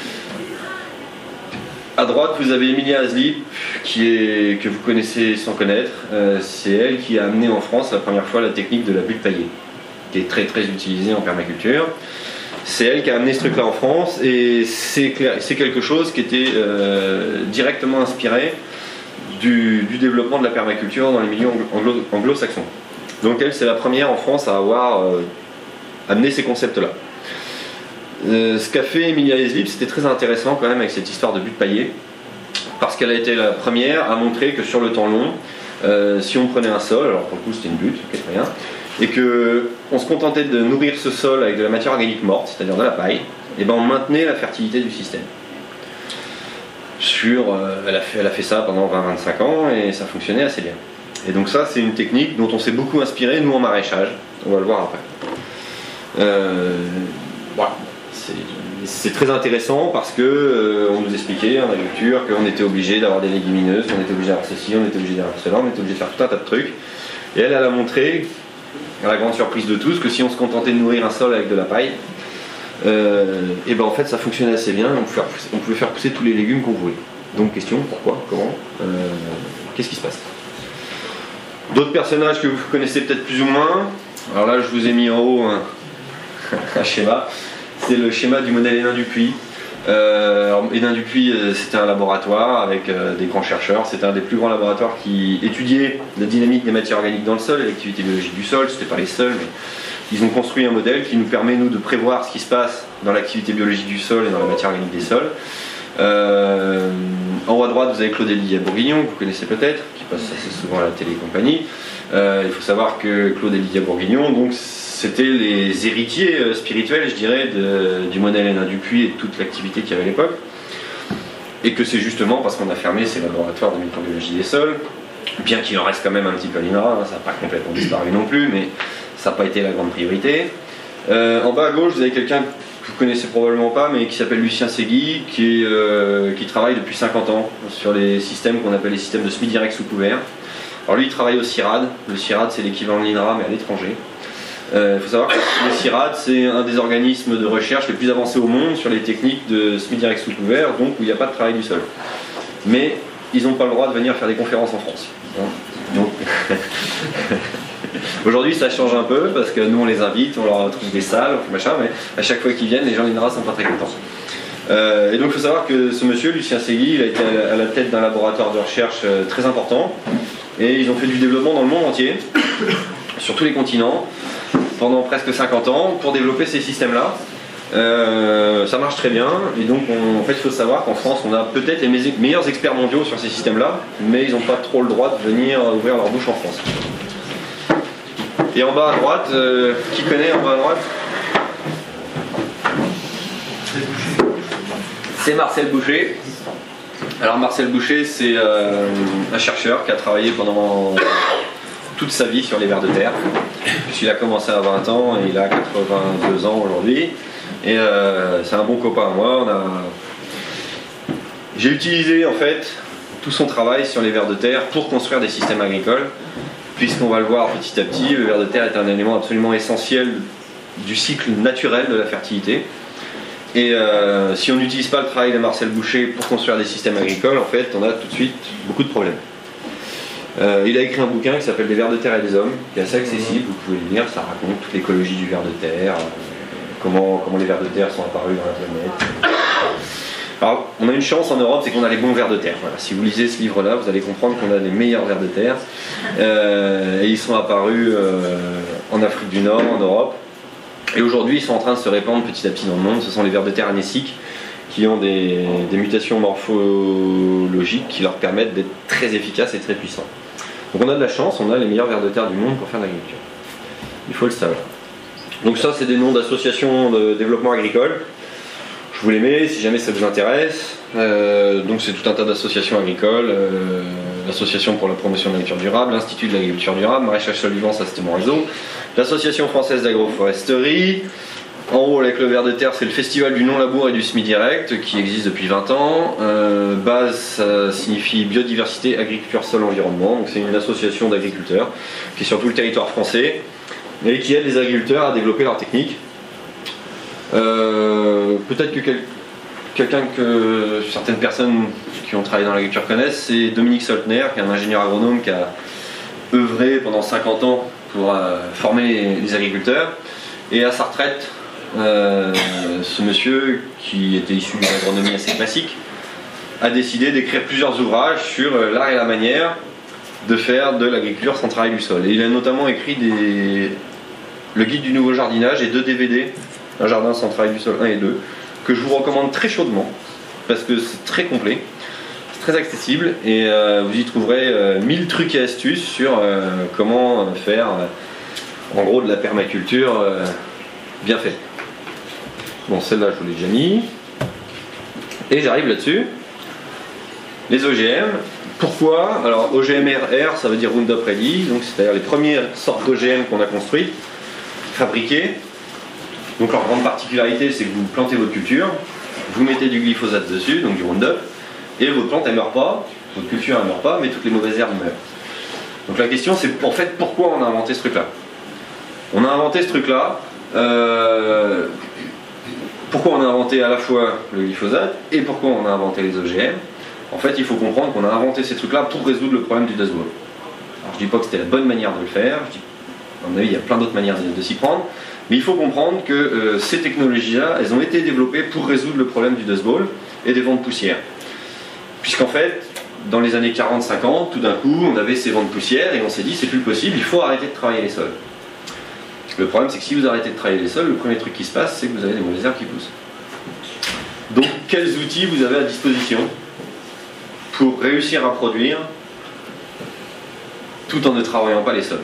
À droite, vous avez Emilia Haslip, qui est, que vous connaissez sans connaître. Euh, c'est elle qui a amené en France la première fois la technique de la butte paillée, qui est très très utilisée en permaculture. C'est elle qui a amené ce truc-là en France, et c'est quelque chose qui était euh, directement inspiré du, du développement de la permaculture dans les milieux anglo- anglo-saxons. Donc elle, c'est la première en France à avoir euh, amené ces concepts-là. Euh, ce qu'a fait Emilia Haslip, c'était très intéressant quand même avec cette histoire de butte paillée, parce qu'elle a été la première à montrer que sur le temps long, euh, si on prenait un sol, alors pour le coup c'était une butte, ok, très bien, et qu'on se contentait de nourrir ce sol avec de la matière organique morte, c'est-à-dire de la paille, et ben on maintenait la fertilité du système. Sur, euh, elle, a fait, elle a fait ça pendant vingt à vingt-cinq ans et ça fonctionnait assez bien. Et donc ça, c'est une technique dont on s'est beaucoup inspiré, nous en maraîchage, on va le voir après. Euh, voilà. C'est très intéressant parce que euh, on nous expliquait en agriculture qu'on était obligé d'avoir des légumineuses, qu'on était obligé d'avoir ceci, on était obligé d'avoir cela, on était obligé de faire tout un tas de trucs. Et elle, elle a montré, à la grande surprise de tous, que si on se contentait de nourrir un sol avec de la paille, euh, et ben en fait ça fonctionnait assez bien, on pouvait faire pousser, on pouvait faire pousser tous les légumes qu'on voulait. Donc question, pourquoi, comment, euh, qu'est-ce qui se passe? D'autres personnages que vous connaissez peut-être plus ou moins, alors là je vous ai mis en haut un, un schéma, c'est le schéma du modèle Hénin Dupuis. Euh, Hénin Dupuis, c'était un laboratoire avec euh, des grands chercheurs, c'était un des plus grands laboratoires qui étudiait la dynamique des matières organiques dans le sol et l'activité biologique du sol. C'était pas les seuls, mais ils ont construit un modèle qui nous permet nous de prévoir ce qui se passe dans l'activité biologique du sol et dans la matière organique des sols. Euh, en haut à droite, vous avez Claude Élie Bourguignon, que vous connaissez peut-être, qui passe assez souvent à la télé et compagnie. Euh, il faut savoir que Claude Élie Bourguignon, donc, c'était les héritiers spirituels, je dirais, de, du modèle Hénin Dupuis et de toute l'activité qu'il y avait à l'époque. Et que c'est justement parce qu'on a fermé ces laboratoires de microbiologie des sols, bien qu'il en reste quand même un petit peu à l'I N R A, hein, ça n'a pas complètement disparu non plus, mais ça n'a pas été la grande priorité. Euh, en bas à gauche, vous avez quelqu'un que vous connaissez probablement pas, mais qui s'appelle Lucien Segui, qui, est, euh, qui travaille depuis cinquante ans sur les systèmes qu'on appelle les systèmes de semi-direct sous couvert. Alors lui, il travaille au CIRAD. Le CIRAD, c'est l'équivalent de l'I N R A, mais à l'étranger. Il euh, faut savoir que le CIRAD, c'est un des organismes de recherche les plus avancés au monde sur les techniques de semi-direct sous couvert, donc où il n'y a pas de travail du sol. Mais ils n'ont pas le droit de venir faire des conférences en France. Donc aujourd'hui, ça change un peu parce que nous, on les invite, on leur trouve des salles, machin, mais à chaque fois qu'ils viennent, les gens de l'I N R A sont pas très contents. Euh, et donc, il faut savoir que ce monsieur, Lucien Segui, il a été à la tête d'un laboratoire de recherche euh, très important, et ils ont fait du développement dans le monde entier, sur tous les continents, pendant presque cinquante ans pour développer ces systèmes-là. Euh, ça marche très bien, et donc on, en fait il faut savoir qu'en France on a peut-être les me meilleurs experts mondiaux sur ces systèmes-là, mais ils n'ont pas trop le droit de venir ouvrir leur bouche en France. Et en bas à droite, euh, qui connaît en bas à droite? C'est Marcel Boucher. Alors Marcel Boucher, c'est euh, un chercheur qui a travaillé pendant toute sa vie sur les vers de terre. Puisqu'il a commencé à vingt ans et il a quatre-vingt-deux ans aujourd'hui. Et euh, c'est un bon copain à moi. On a... J'ai utilisé en fait tout son travail sur les vers de terre pour construire des systèmes agricoles. Puisqu'on va le voir petit à petit, le ver de terre est un élément absolument essentiel du cycle naturel de la fertilité. Et euh, si on n'utilise pas le travail de Marcel Boucher pour construire des systèmes agricoles, en fait, on a tout de suite beaucoup de problèmes. Euh, il a écrit un bouquin qui s'appelle Les vers de terre et les hommes, qui est assez accessible, vous pouvez le lire, ça raconte toute l'écologie du ver de terre, euh, comment, comment les vers de terre sont apparus dans la planète. Alors, on a une chance en Europe, c'est qu'on a les bons vers de terre. Voilà, si vous lisez ce livre-là, vous allez comprendre qu'on a les meilleurs vers de terre. Euh, et ils sont apparus euh, en Afrique du Nord, en Europe. Et aujourd'hui, ils sont en train de se répandre petit à petit dans le monde. Ce sont les vers de terre anéciques qui ont des, des mutations morphologiques qui leur permettent d'être très efficaces et très puissants. Donc on a de la chance, on a les meilleurs vers de terre du monde pour faire de l'agriculture. Il faut le savoir. Donc ça, c'est des noms d'associations de développement agricole. Je vous les mets si jamais ça vous intéresse. Euh, donc c'est tout un tas d'associations agricoles, euh, l'association pour la promotion de l'agriculture durable, l'Institut de l'agriculture durable, Maraîchage Sol Vivant, ça c'était mon réseau, l'association française d'agroforesterie. En haut avec le ver de terre, c'est le festival du non-labour et du semi-direct qui existe depuis vingt ans. Euh, base, ça signifie biodiversité, agriculture, sol, environnement. Donc c'est une association d'agriculteurs qui est sur tout le territoire français et qui aide les agriculteurs à développer leurs techniques. Euh, peut-être que quel, quelqu'un que certaines personnes qui ont travaillé dans l'agriculture connaissent, c'est Dominique Soltner, qui est un ingénieur agronome qui a œuvré pendant cinquante ans pour euh, former les, les agriculteurs. Et à sa retraite, euh, ce monsieur, qui était issu d'une agronomie assez classique, a décidé d'écrire plusieurs ouvrages sur l'art et la manière de faire de l'agriculture sans travail du sol. Et il a notamment écrit des... le guide du nouveau jardinage et deux D V D, un jardin sans travail du sol un et deux, que je vous recommande très chaudement, parce que c'est très complet, c'est très accessible, et euh, vous y trouverez euh, mille trucs et astuces sur euh, comment faire, euh, en gros, de la permaculture euh, bien fait. Bon, celle-là, je vous l'ai déjà mis. Et j'arrive là-dessus. Les O G M. Pourquoi? Alors, O G M R R, ça veut dire Roundup Ready, donc c'est-à-dire les premières sortes d'O G M qu'on a construites, fabriquées. Donc leur grande particularité, c'est que vous plantez votre culture, vous mettez du glyphosate dessus, donc du Roundup, et votre plante, elle ne meurt pas, votre culture, elle ne meurt pas, mais toutes les mauvaises herbes meurent. Donc la question, c'est en fait pourquoi on a inventé ce truc-là. On a inventé ce truc-là, euh, pourquoi on a inventé à la fois le glyphosate, et pourquoi on a inventé les O G M. En fait, il faut comprendre qu'on a inventé ces trucs-là pour résoudre le problème du Dust Bowl. Alors je dis pas que c'était la bonne manière de le faire, je dis, à mon avis, il y a plein d'autres manières de, de s'y prendre, mais il faut comprendre que euh, ces technologies-là, elles ont été développées pour résoudre le problème du Dust Bowl et des vents de poussière. Puisqu'en fait, dans les années quarante cinquante, tout d'un coup, on avait ces vents de poussière et on s'est dit, c'est plus possible, il faut arrêter de travailler les sols. Le problème, c'est que si vous arrêtez de travailler les sols, le premier truc qui se passe, c'est que vous avez des mauvaises herbes qui poussent. Donc, quels outils vous avez à disposition pour réussir à produire tout en ne travaillant pas les sols?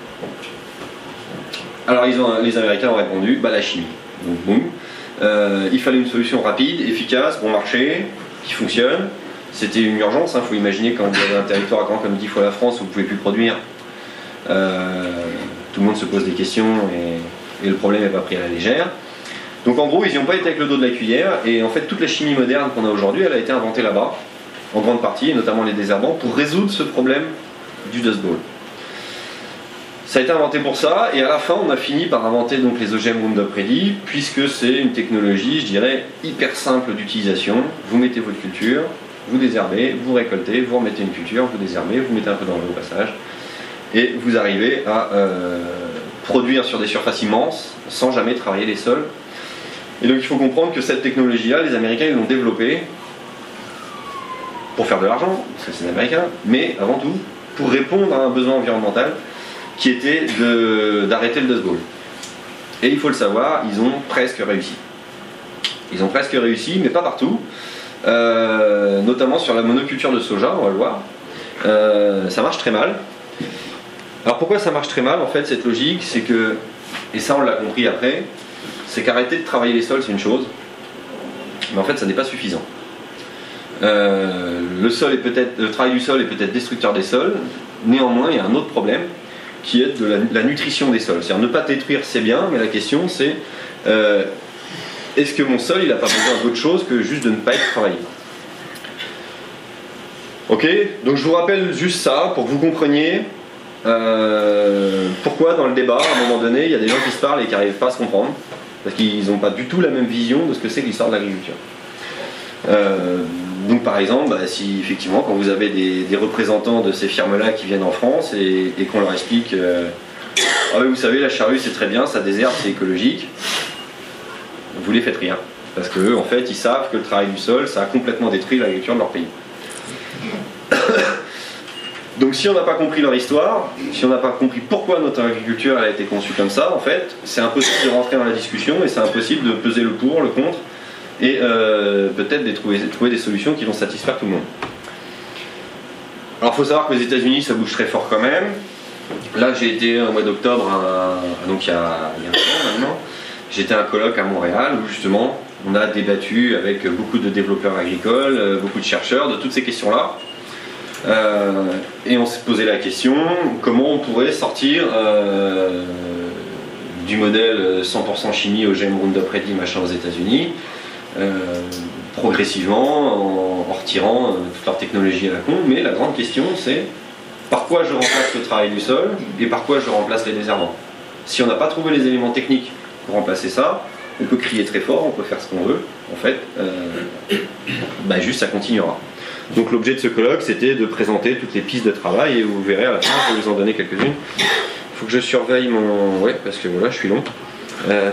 Alors ils ont, les Américains ont répondu, bah la chimie. Donc boum, euh, il fallait une solution rapide, efficace, bon marché, qui fonctionne. C'était une urgence, il hein, faut imaginer quand vous avez un territoire grand comme dix fois la France, vous ne pouvez plus produire. Euh, tout le monde se pose des questions et, et le problème n'est pas pris à la légère. Donc en gros, ils n'y ont pas été avec le dos de la cuillère, et en fait toute la chimie moderne qu'on a aujourd'hui, elle a été inventée là-bas, en grande partie, et notamment les désherbants, pour résoudre ce problème du Dust Bowl. Ça a été inventé pour ça, et à la fin on a fini par inventer donc les O G M Roundup Ready, puisque c'est une technologie, je dirais, hyper simple d'utilisation. Vous mettez votre culture, vous désherbez, vous récoltez, vous remettez une culture, vous désherbez, vous mettez un peu d'engrais au passage, et vous arrivez à euh, produire sur des surfaces immenses, sans jamais travailler les sols. Et donc il faut comprendre que cette technologie-là, les Américains ils l'ont développée pour faire de l'argent, parce que c'est des Américains, mais avant tout, pour répondre à un besoin environnemental, qui était d'arrêter le Dust Bowl. Et il faut le savoir, ils ont presque réussi. Ils ont presque réussi, mais pas partout. Euh, notamment sur la monoculture de soja, on va le voir. Euh, ça marche très mal. Alors pourquoi ça marche très mal, en fait, cette logique, c'est que, et ça on l'a compris après, c'est qu'arrêter de travailler les sols, c'est une chose, mais en fait, ça n'est pas suffisant. Euh, le, sol est peut-être, le travail du sol est peut-être destructeur des sols, néanmoins, il y a un autre problème, qui est de la, la nutrition des sols. C'est-à-dire ne pas détruire, c'est bien, mais la question c'est euh, est-ce que mon sol il n'a pas besoin d'autre chose que juste de ne pas être travaillé? Ok, donc je vous rappelle juste ça pour que vous compreniez euh, pourquoi dans le débat, à un moment donné, il y a des gens qui se parlent et qui n'arrivent pas à se comprendre, parce qu'ils n'ont pas du tout la même vision de ce que c'est que l'histoire de l'agriculture. Euh, donc par exemple, bah, si effectivement quand vous avez des, des représentants de ces firmes-là qui viennent en France et, et qu'on leur explique euh, ah oui, vous savez la charrue c'est très bien, ça désherbe, c'est écologique, vous les faites rire, parce que en fait ils savent que le travail du sol ça a complètement détruit l'agriculture de leur pays. Donc si on n'a pas compris leur histoire, si on n'a pas compris pourquoi notre agriculture elle a été conçue comme ça, en fait c'est impossible de rentrer dans la discussion et c'est impossible de peser le pour, le contre, et euh, peut-être de trouver, trouver des solutions qui vont satisfaire tout le monde. Alors il faut savoir qu'aux États-Unis ça bouge très fort quand même. Là j'ai été au mois d'octobre, donc il y a, il y a un an maintenant, j'étais à un colloque à Montréal où justement on a débattu avec beaucoup de développeurs agricoles, beaucoup de chercheurs de toutes ces questions-là. Euh, et on s'est posé la question comment on pourrait sortir euh, du modèle cent pour cent chimie O G M Roundup Ready machin aux États-Unis euh, progressivement en, en retirant euh, toute leur technologie à la con. Mais la grande question c'est par quoi je remplace le travail du sol et par quoi je remplace les désherbants. Si on n'a pas trouvé les éléments techniques pour remplacer ça, on peut crier très fort, on peut faire ce qu'on veut, en fait, euh, bah juste ça continuera. Donc l'objet de ce colloque c'était de présenter toutes les pistes de travail et vous verrez à la fin, je vais vous en donner quelques-unes. Il faut que je surveille mon... ouais, parce que voilà, je suis long. Euh...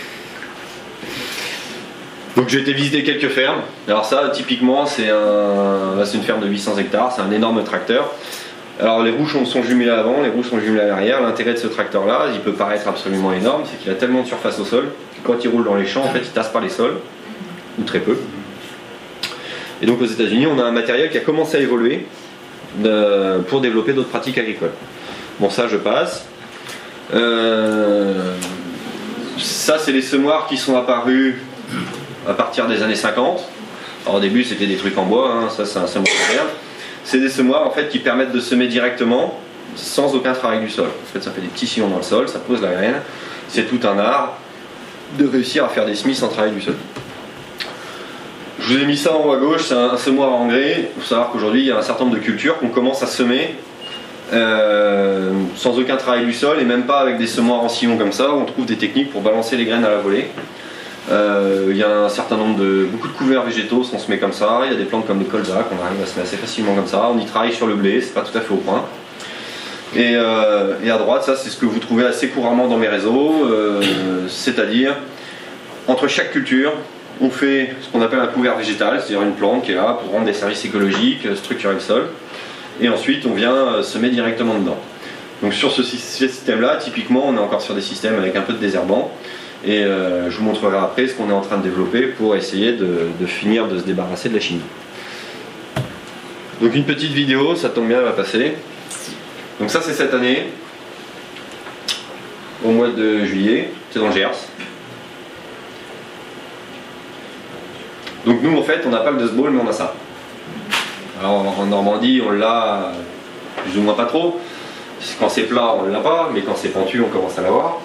Donc j'ai été visiter quelques fermes. Alors ça, typiquement, c'est un... c'est une ferme de huit cents hectares, c'est un énorme tracteur. Alors les roues sont jumelées à l'avant, les roues sont jumelées à l'arrière. L'intérêt de ce tracteur-là, il peut paraître absolument énorme, c'est qu'il a tellement de surface au sol que quand il roule dans les champs, en fait, il tasse pas les sols, ou très peu. Et donc aux États-Unis, on a un matériel qui a commencé à évoluer euh, pour développer d'autres pratiques agricoles. Bon, ça, je passe. Euh, ça, c'est les semoirs qui sont apparus à partir des années cinquante. Alors au début, c'était des trucs en bois, hein, ça, c'est un semoir moderne. C'est des semoirs en fait qui permettent de semer directement sans aucun travail du sol. En fait, ça fait des petits sillons dans le sol, ça pose la graine. C'est tout un art de réussir à faire des semis sans travail du sol. Je vous ai mis ça en haut à gauche, c'est un semoir à engrais. Il faut savoir qu'aujourd'hui il y a un certain nombre de cultures qu'on commence à semer euh, sans aucun travail du sol et même pas avec des semoirs en sillon comme ça, où on trouve des techniques pour balancer les graines à la volée. Euh, il y a un certain nombre de... beaucoup de couverts végétaux sont semés comme ça, il y a des plantes comme les colza qu'on arrive à semer assez facilement comme ça, on y travaille sur le blé, c'est pas tout à fait au point. Et, euh, et à droite, ça c'est ce que vous trouvez assez couramment dans mes réseaux, euh, c'est-à-dire entre chaque culture, on fait ce qu'on appelle un couvert végétal, c'est-à-dire une plante qui est là pour rendre des services écologiques, structurer le sol, et ensuite on vient semer directement dedans. Donc sur ce système-là, typiquement, on est encore sur des systèmes avec un peu de désherbant, et euh, je vous montrerai après ce qu'on est en train de développer pour essayer de, de finir de se débarrasser de la chimie. Donc une petite vidéo, ça tombe bien, elle va passer. Donc ça c'est cette année, au mois de juillet, c'est dans le Gers. Donc nous en fait on n'a pas le Dust Bowl mais on a ça. Alors en Normandie on l'a plus ou moins pas trop. Quand c'est plat on ne l'a pas, mais quand c'est pentu on commence à l'avoir.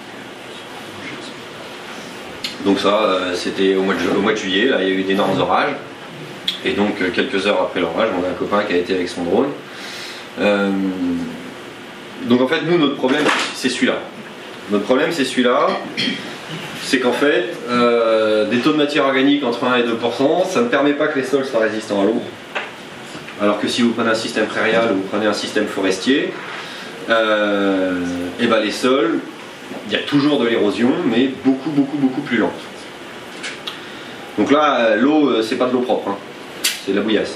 Donc ça c'était au mois de, au mois de juillet, là il y a eu d'énormes orages. Et donc quelques heures après l'orage on a un copain qui a été avec son drone. Euh, donc en fait nous notre problème c'est celui-là. Notre problème c'est celui-là. C'est qu'en fait, euh, des taux de matière organique entre un et deux pour cent, ça ne permet pas que les sols soient résistants à l'eau. Alors que si vous prenez un système prairial ou vous prenez un système forestier, euh, et ben les sols, il y a toujours de l'érosion, mais beaucoup, beaucoup, beaucoup plus lente. Donc là, l'eau, c'est pas de l'eau propre, hein. C'est de la bouillasse.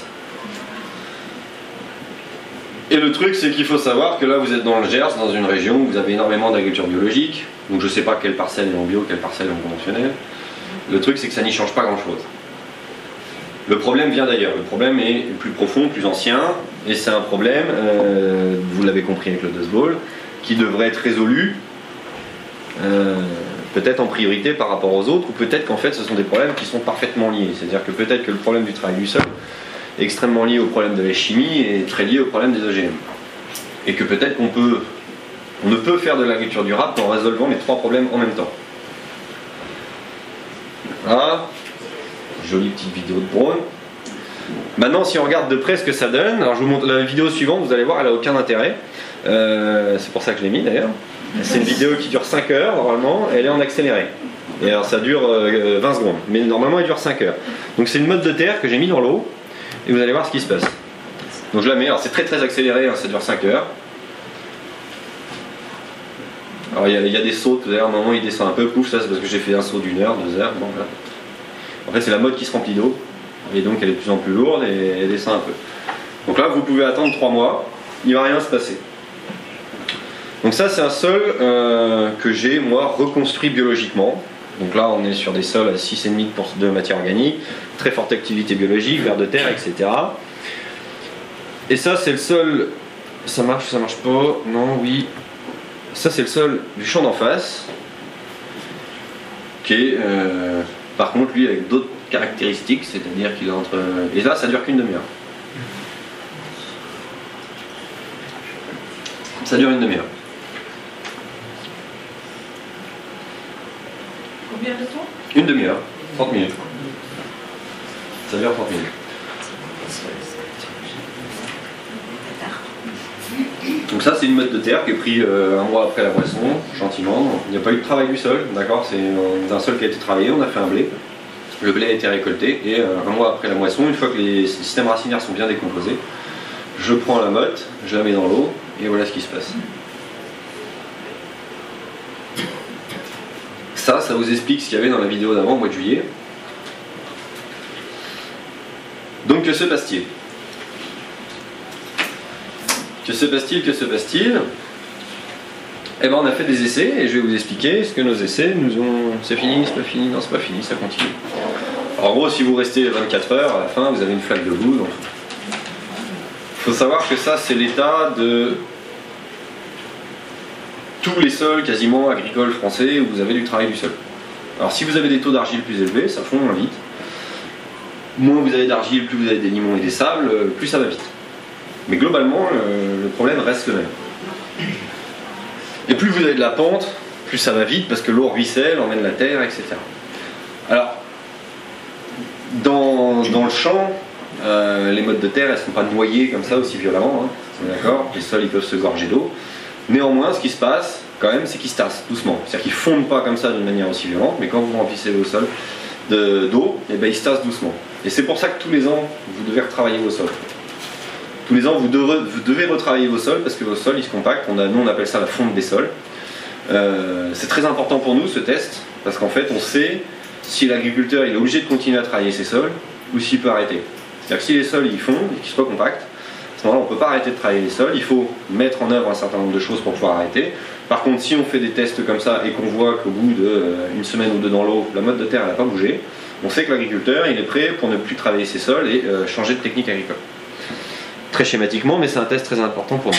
Et le truc, c'est qu'il faut savoir que là, vous êtes dans le Gers, dans une région où vous avez énormément d'agriculture biologique. Donc je ne sais pas quelle parcelle est en bio, quelle parcelle est en conventionnel. Le truc, c'est que ça n'y change pas grand-chose. Le problème vient d'ailleurs. Le problème est plus profond, plus ancien. Et c'est un problème, euh, vous l'avez compris avec le Dust Bowl, qui devrait être résolu euh, peut-être en priorité par rapport aux autres, ou peut-être qu'en fait, ce sont des problèmes qui sont parfaitement liés. C'est-à-dire que peut-être que le problème du travail du sol est extrêmement lié au problème de la chimie et très lié au problème des O G M. Et que peut-être qu'on peut, on ne peut faire de l'agriculture durable qu'en résolvant les trois problèmes en même temps. Voilà, jolie petite vidéo de drone. Maintenant, si on regarde de près ce que ça donne, alors je vous montre la vidéo suivante, vous allez voir, elle n'a aucun intérêt. Euh, c'est pour ça que je l'ai mis d'ailleurs. C'est une vidéo qui dure cinq heures normalement, elle est en accéléré. Et alors ça dure euh, vingt secondes, mais normalement elle dure cinq heures. Donc c'est une motte de terre que j'ai mis dans l'eau. Et vous allez voir ce qui se passe. Donc je la mets, alors c'est très très accéléré, hein, ça dure cinq heures. Alors il y, y a des sauts, vous allez voir, à un moment il descend un peu, pouf, ça c'est parce que j'ai fait un saut d'une heure, deux heures, bon là. En fait c'est la mode qui se remplit d'eau, et donc elle est de plus en plus lourde et elle descend un peu. Donc là vous pouvez attendre trois mois, il ne va rien se passer. Donc ça c'est un sol euh, que j'ai moi reconstruit biologiquement. Donc là on est sur des sols à six virgule cinq pour cent de matière organique, très forte activité biologique, vers de terre, et cetera. Et ça c'est le sol, ça marche, ça marche pas, non, oui. Ça c'est le sol du champ d'en face, qui est euh, par contre lui avec d'autres caractéristiques, c'est-à-dire qu'il est entre... Et là ça dure qu'une demi-heure. Ça dure une demi-heure. Combien de temps? Une demi-heure, trente minutes. Ça dure trente minutes. Donc ça c'est une motte de terre qui est prise euh, un mois après la moisson, gentiment. Il n'y a pas eu de travail du sol, d'accord? C'est un sol qui a été travaillé, on a fait un blé. Le blé a été récolté et euh, un mois après la moisson, une fois que les systèmes racinaires sont bien décomposés, je prends la motte, je la mets dans l'eau et voilà ce qui se passe. Ça, ça vous explique ce qu'il y avait dans la vidéo d'avant, au mois de juillet. Donc que se passe-t-il? Que se passe-t-il? Que se passe-t-il? Eh ben on a fait des essais et je vais vous expliquer ce que nos essais nous ont... C'est fini, c'est pas fini, non c'est pas fini, ça continue. Alors, en gros, si vous restez vingt-quatre heures, à la fin vous avez une flaque de boue. Donc... Il faut savoir que ça c'est l'état de tous les sols quasiment agricoles français où vous avez du travail du sol. Alors si vous avez des taux d'argile plus élevés, ça fond moins vite. Moins vous avez d'argile, plus vous avez des limons et des sables, plus ça va vite. Mais globalement, le, le problème reste le même. Et plus vous avez de la pente, plus ça va vite parce que l'eau ruisselle, emmène la terre, et cetera. Alors, dans, dans le champ, euh, les mottes de terre, elles ne sont pas noyées comme ça aussi violemment. Hein, d'accord ? Les sols, ils peuvent se gorger d'eau. Néanmoins, ce qui se passe, quand même, c'est qu'ils se tassent doucement. C'est-à-dire qu'ils ne fondent pas comme ça d'une manière aussi violente, mais quand vous remplissez vos sols d'eau, eh ben, ils se tassent doucement. Et c'est pour ça que tous les ans, vous devez retravailler vos sols. Tous les ans, vous devez, vous devez retravailler vos sols parce que vos sols, ils se compactent. On a, nous, on appelle ça la fonte des sols. Euh, c'est très important pour nous, ce test, parce qu'en fait, on sait si l'agriculteur il est obligé de continuer à travailler ses sols ou s'il peut arrêter. C'est-à-dire que si les sols, ils fondent et qu'ils soient compacts, à ce moment-là, on ne peut pas arrêter de travailler les sols. Il faut mettre en œuvre un certain nombre de choses pour pouvoir arrêter. Par contre, si on fait des tests comme ça et qu'on voit qu'au bout d'une semaine ou deux dans l'eau, la motte de terre n'a pas bougé, on sait que l'agriculteur, il est prêt pour ne plus travailler ses sols et euh, changer de technique agricole. Très schématiquement, mais c'est un test très important pour nous.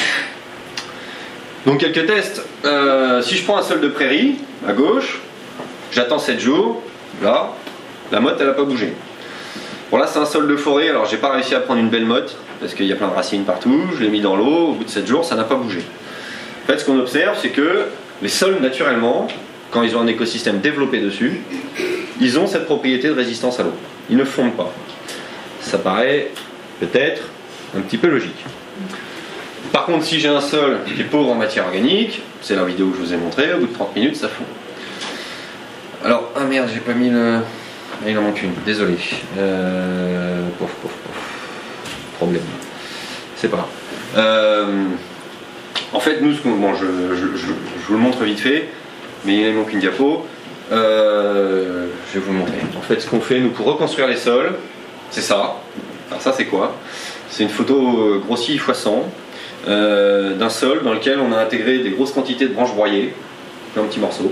Donc quelques tests. Euh, si je prends un sol de prairie, à gauche, j'attends sept jours, là, la motte elle n'a pas bougé. Bon là c'est un sol de forêt, alors j'ai pas réussi à prendre une belle motte, parce qu'il y a plein de racines partout, je l'ai mis dans l'eau, au bout de sept jours, ça n'a pas bougé. En fait ce qu'on observe c'est que les sols naturellement, quand ils ont un écosystème développé dessus, ils ont cette propriété de résistance à l'eau. Ils ne fondent pas. Ça paraît peut-être un petit peu logique. Par contre, si j'ai un sol qui est pauvre en matière organique, c'est la vidéo que je vous ai montré, au bout de trente minutes, ça fond. Alors, ah merde, j'ai pas mis le... Ah, il en manque une, désolé. Euh... Pouf, pouf, pouf. Problème. C'est pas grave. Euh... En fait, nous, ce qu'on... Bon, je, je, je, je vous le montre vite fait, mais il manque une diapo. Euh... Je vais vous le montrer. En fait, ce qu'on fait, nous, pour reconstruire les sols, c'est ça. Alors ça, c'est quoi ? C'est une photo grossie fois cent euh, d'un sol dans lequel on a intégré des grosses quantités de branches broyées, un petit morceau.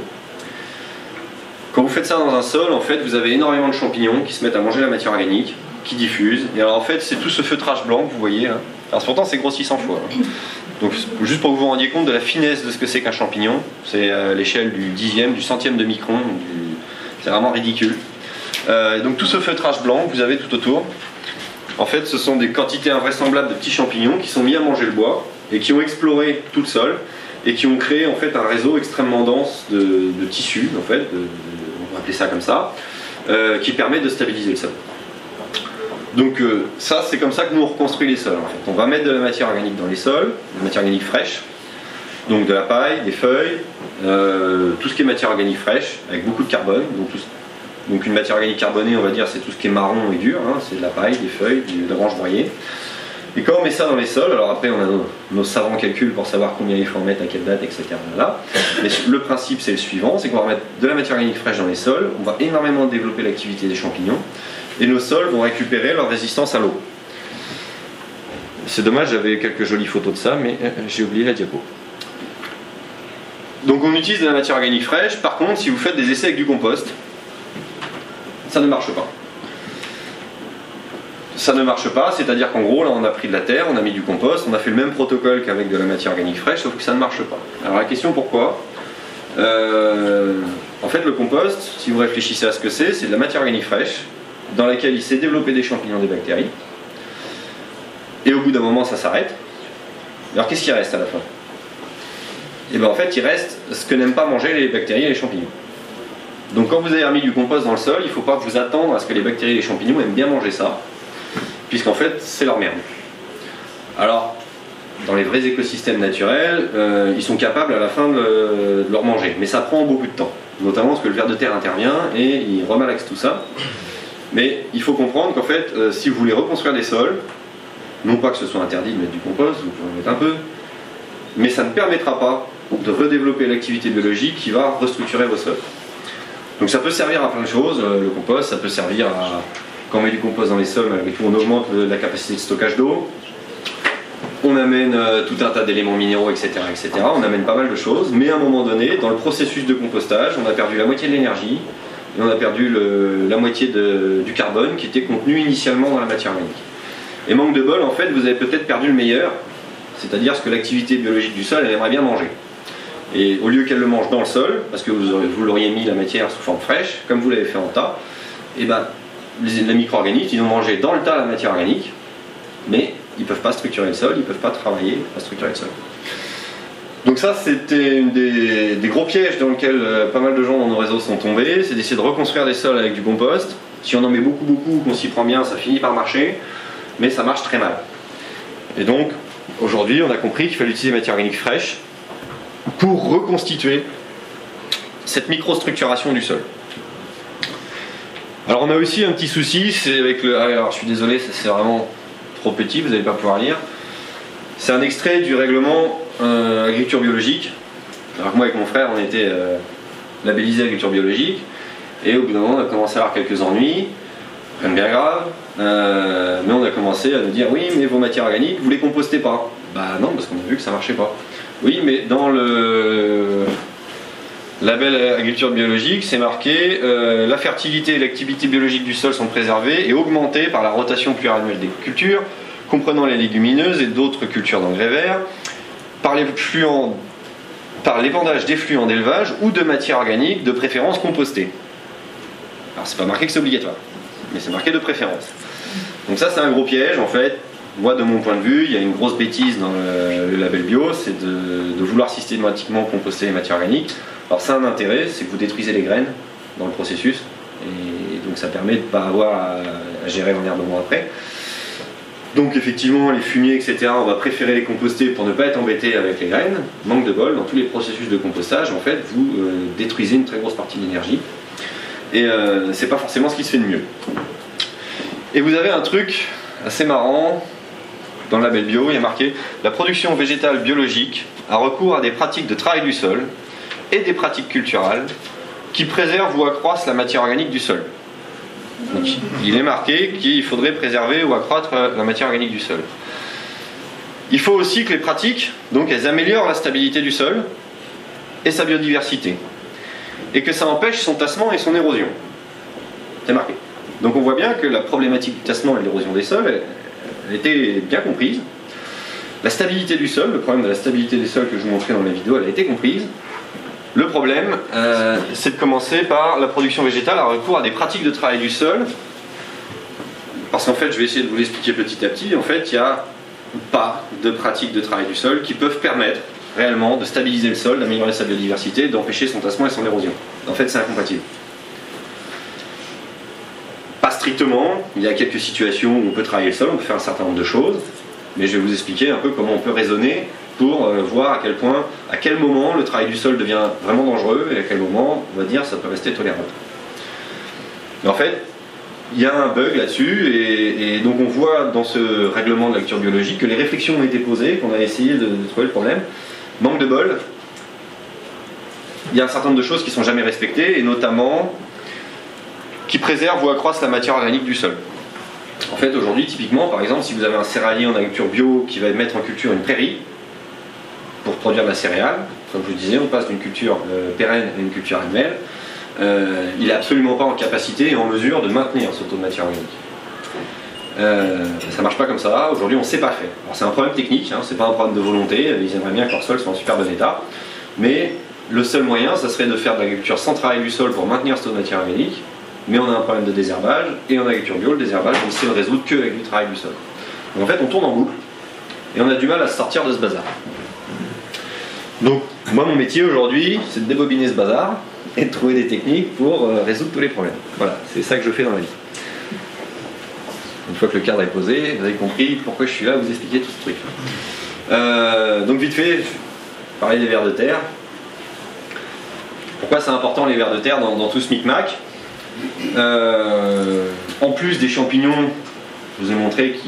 Quand vous faites ça dans un sol, en fait, vous avez énormément de champignons qui se mettent à manger la matière organique, qui diffusent. Et alors en fait, c'est tout ce feutrage blanc que vous voyez. Hein. Alors pourtant, c'est grossi cent fois. Hein. Donc juste pour que vous vous rendiez compte de la finesse de ce que c'est qu'un champignon, c'est à l'échelle du dixième, du centième de micron. Du... C'est vraiment ridicule. Euh, donc tout ce feutrage blanc que vous avez tout autour, en fait, ce sont des quantités invraisemblables de petits champignons qui sont mis à manger le bois et qui ont exploré tout le sol et qui ont créé en fait un réseau extrêmement dense de, de tissus, en fait, de, de, on va appeler ça comme ça, euh, qui permet de stabiliser le sol. Donc euh, ça, c'est comme ça que nous on reconstruit les sols. En fait. On va mettre de la matière organique dans les sols, de la matière organique fraîche, donc de la paille, des feuilles, euh, tout ce qui est matière organique fraîche avec beaucoup de carbone, donc tout Donc une matière organique carbonée, on va dire, c'est tout ce qui est marron et dur, hein, c'est de la paille, des feuilles, de la branche broyée. Et quand on met ça dans les sols, alors après on a nos, nos savants calculs pour savoir combien il faut en mettre, à quelle date, et cetera. Là. Mais le principe c'est le suivant, c'est qu'on va mettre de la matière organique fraîche dans les sols, on va énormément développer l'activité des champignons, et nos sols vont récupérer leur résistance à l'eau. C'est dommage, j'avais quelques jolies photos de ça, mais euh, j'ai oublié la diapo. Donc on utilise de la matière organique fraîche, par contre si vous faites des essais avec du compost, ça ne marche pas. ça ne marche pas, c'est-à-dire qu'en gros, là, on a pris de la terre, on a mis du compost, on a fait le même protocole qu'avec de la matière organique fraîche, sauf que ça ne marche pas. Alors la question, pourquoi ? euh, En fait, le compost, si vous réfléchissez à ce que c'est, c'est de la matière organique fraîche, dans laquelle il s'est développé des champignons, des bactéries, et au bout d'un moment, ça s'arrête. Alors qu'est-ce qui reste à la fin ? Et bien en fait, il reste ce que n'aiment pas manger les bactéries et les champignons. Donc quand vous avez remis du compost dans le sol, il ne faut pas vous attendre à ce que les bactéries et les champignons aiment bien manger ça, puisqu'en fait c'est leur merde. Alors, dans les vrais écosystèmes naturels, euh, ils sont capables à la fin de, le, de leur manger, mais ça prend beaucoup de temps, notamment parce que le ver de terre intervient et il remalaxe tout ça. Mais il faut comprendre qu'en fait, euh, si vous voulez reconstruire des sols, non pas que ce soit interdit de mettre du compost, vous pouvez en mettre un peu, mais ça ne permettra pas de redévelopper l'activité biologique qui va restructurer vos sols. Donc ça peut servir à plein de choses, le compost, ça peut servir à, quand on met du compost dans les sols, avec tout, on augmente la capacité de stockage d'eau, on amène tout un tas d'éléments minéraux, et cetera, et cetera. On amène pas mal de choses, mais à un moment donné, dans le processus de compostage, on a perdu la moitié de l'énergie, et on a perdu le, la moitié de, du carbone qui était contenu initialement dans la matière organique. Et manque de bol, en fait, vous avez peut-être perdu le meilleur, c'est-à-dire ce que l'activité biologique du sol, elle aimerait bien manger. Et au lieu qu'elle le mange dans le sol, parce que vous, vous l'auriez mis la matière sous forme fraîche, comme vous l'avez fait en tas, et ben les, les micro-organismes, ils ont mangé dans le tas la matière organique, mais ils ne peuvent pas structurer le sol, ils ne peuvent pas travailler à structurer le sol. Donc ça, c'était une des, des gros pièges dans lesquels euh, pas mal de gens dans nos réseaux sont tombés, c'est d'essayer de reconstruire des sols avec du compost. Si on en met beaucoup, beaucoup, qu'on s'y prend bien, ça finit par marcher, mais ça marche très mal. Et donc, aujourd'hui, on a compris qu'il fallait utiliser des matières organiques fraîches pour reconstituer cette microstructuration du sol. Alors on a aussi un petit souci, c'est avec le... Alors je suis désolé, c'est vraiment trop petit, vous n'allez pas pouvoir lire. C'est un extrait du règlement euh, agriculture biologique. Alors que moi avec mon frère on était euh, labellisé agriculture biologique, et au bout d'un moment on a commencé à avoir quelques ennuis, rien de bien grave, euh, mais on a commencé à nous dire oui mais vos matières organiques vous les compostez pas. Bah non, parce qu'on a vu que ça marchait pas. Oui, mais dans le label agriculture biologique, c'est marqué euh, la fertilité et l'activité biologique du sol sont préservées et augmentées par la rotation pluriannuelle des cultures, comprenant les légumineuses et d'autres cultures d'engrais verts, par les fluents, par l'épandage d'effluents d'élevage ou de matières organiques, de préférence compostées. Alors, c'est pas marqué que c'est obligatoire, mais c'est marqué de préférence. Donc, ça, c'est un gros piège en fait. Moi, de mon point de vue, il y a une grosse bêtise dans le, le label bio, c'est de, de vouloir systématiquement composter les matières organiques. Alors ça a un intérêt, c'est que vous détruisez les graines dans le processus, et donc ça permet de ne pas avoir à, à gérer l'enherbement après. Donc effectivement, les fumiers, et cetera, on va préférer les composter pour ne pas être embêté avec les graines. Manque de bol, dans tous les processus de compostage, en fait, vous euh, détruisez une très grosse partie de l'énergie, et euh, c'est pas forcément ce qui se fait de mieux. Et vous avez un truc assez marrant. Dans le label bio, il y a marqué « La production végétale biologique a recours à des pratiques de travail du sol et des pratiques culturales qui préservent ou accroissent la matière organique du sol. » Donc, il est marqué qu'il faudrait préserver ou accroître la matière organique du sol. Il faut aussi que les pratiques, donc, elles améliorent la stabilité du sol et sa biodiversité, et que ça empêche son tassement et son érosion. C'est marqué. Donc on voit bien que la problématique du tassement et de l'érosion des sols, elle, elle était bien comprise. La stabilité du sol, le problème de la stabilité des sols que je vous montrais dans la vidéo, elle a été comprise. Le problème, euh, c'est de commencer par la production végétale à recours à des pratiques de travail du sol. Parce qu'en fait, je vais essayer de vous l'expliquer petit à petit, en fait, il n'y a pas de pratiques de travail du sol qui peuvent permettre réellement de stabiliser le sol, d'améliorer sa biodiversité, d'empêcher son tassement et son érosion. En fait, c'est incompatible. Pas strictement, il y a quelques situations où on peut travailler le sol, on peut faire un certain nombre de choses, mais je vais vous expliquer un peu comment on peut raisonner pour euh, voir à quel point, à quel moment le travail du sol devient vraiment dangereux et à quel moment, on va dire, ça peut rester tolérable. Mais en fait, il y a un bug là-dessus, et, et donc on voit dans ce règlement de la culture biologique que les réflexions ont été posées, qu'on a essayé de, de trouver le problème. Manque de bol, il y a un certain nombre de choses qui ne sont jamais respectées, et notamment qui préservent ou accroissent la matière organique du sol. En fait, aujourd'hui, typiquement, par exemple, si vous avez un céréalier en agriculture bio qui va mettre en culture une prairie pour produire de la céréale, comme je vous disais, on passe d'une culture euh, pérenne à une culture annuelle, euh, il n'est absolument pas en capacité et en mesure de maintenir ce taux de matière organique. Euh, ça marche pas comme ça, aujourd'hui on sait pas faire. Alors c'est un problème technique, hein, c'est pas un problème de volonté, ils aimeraient bien que leur sol soit en super bon état, mais le seul moyen, ça serait de faire de l'agriculture sans travail du sol pour maintenir ce taux de matière organique, mais on a un problème de désherbage, et en agriculture bio, le désherbage, on sait le résoudre que avec du travail du sol. Donc en fait on tourne en boucle, et on a du mal à se sortir de ce bazar. Donc moi mon métier aujourd'hui, c'est de débobiner ce bazar, et de trouver des techniques pour euh, résoudre tous les problèmes. Voilà, c'est ça que je fais dans la vie. Une fois que le cadre est posé, vous avez compris pourquoi je suis là à vous expliquer tout ce truc. Euh, donc vite fait, je parlais des vers de terre. Pourquoi c'est important les vers de terre dans, dans tout ce micmac? euh, En plus des champignons, je vous ai montré qui,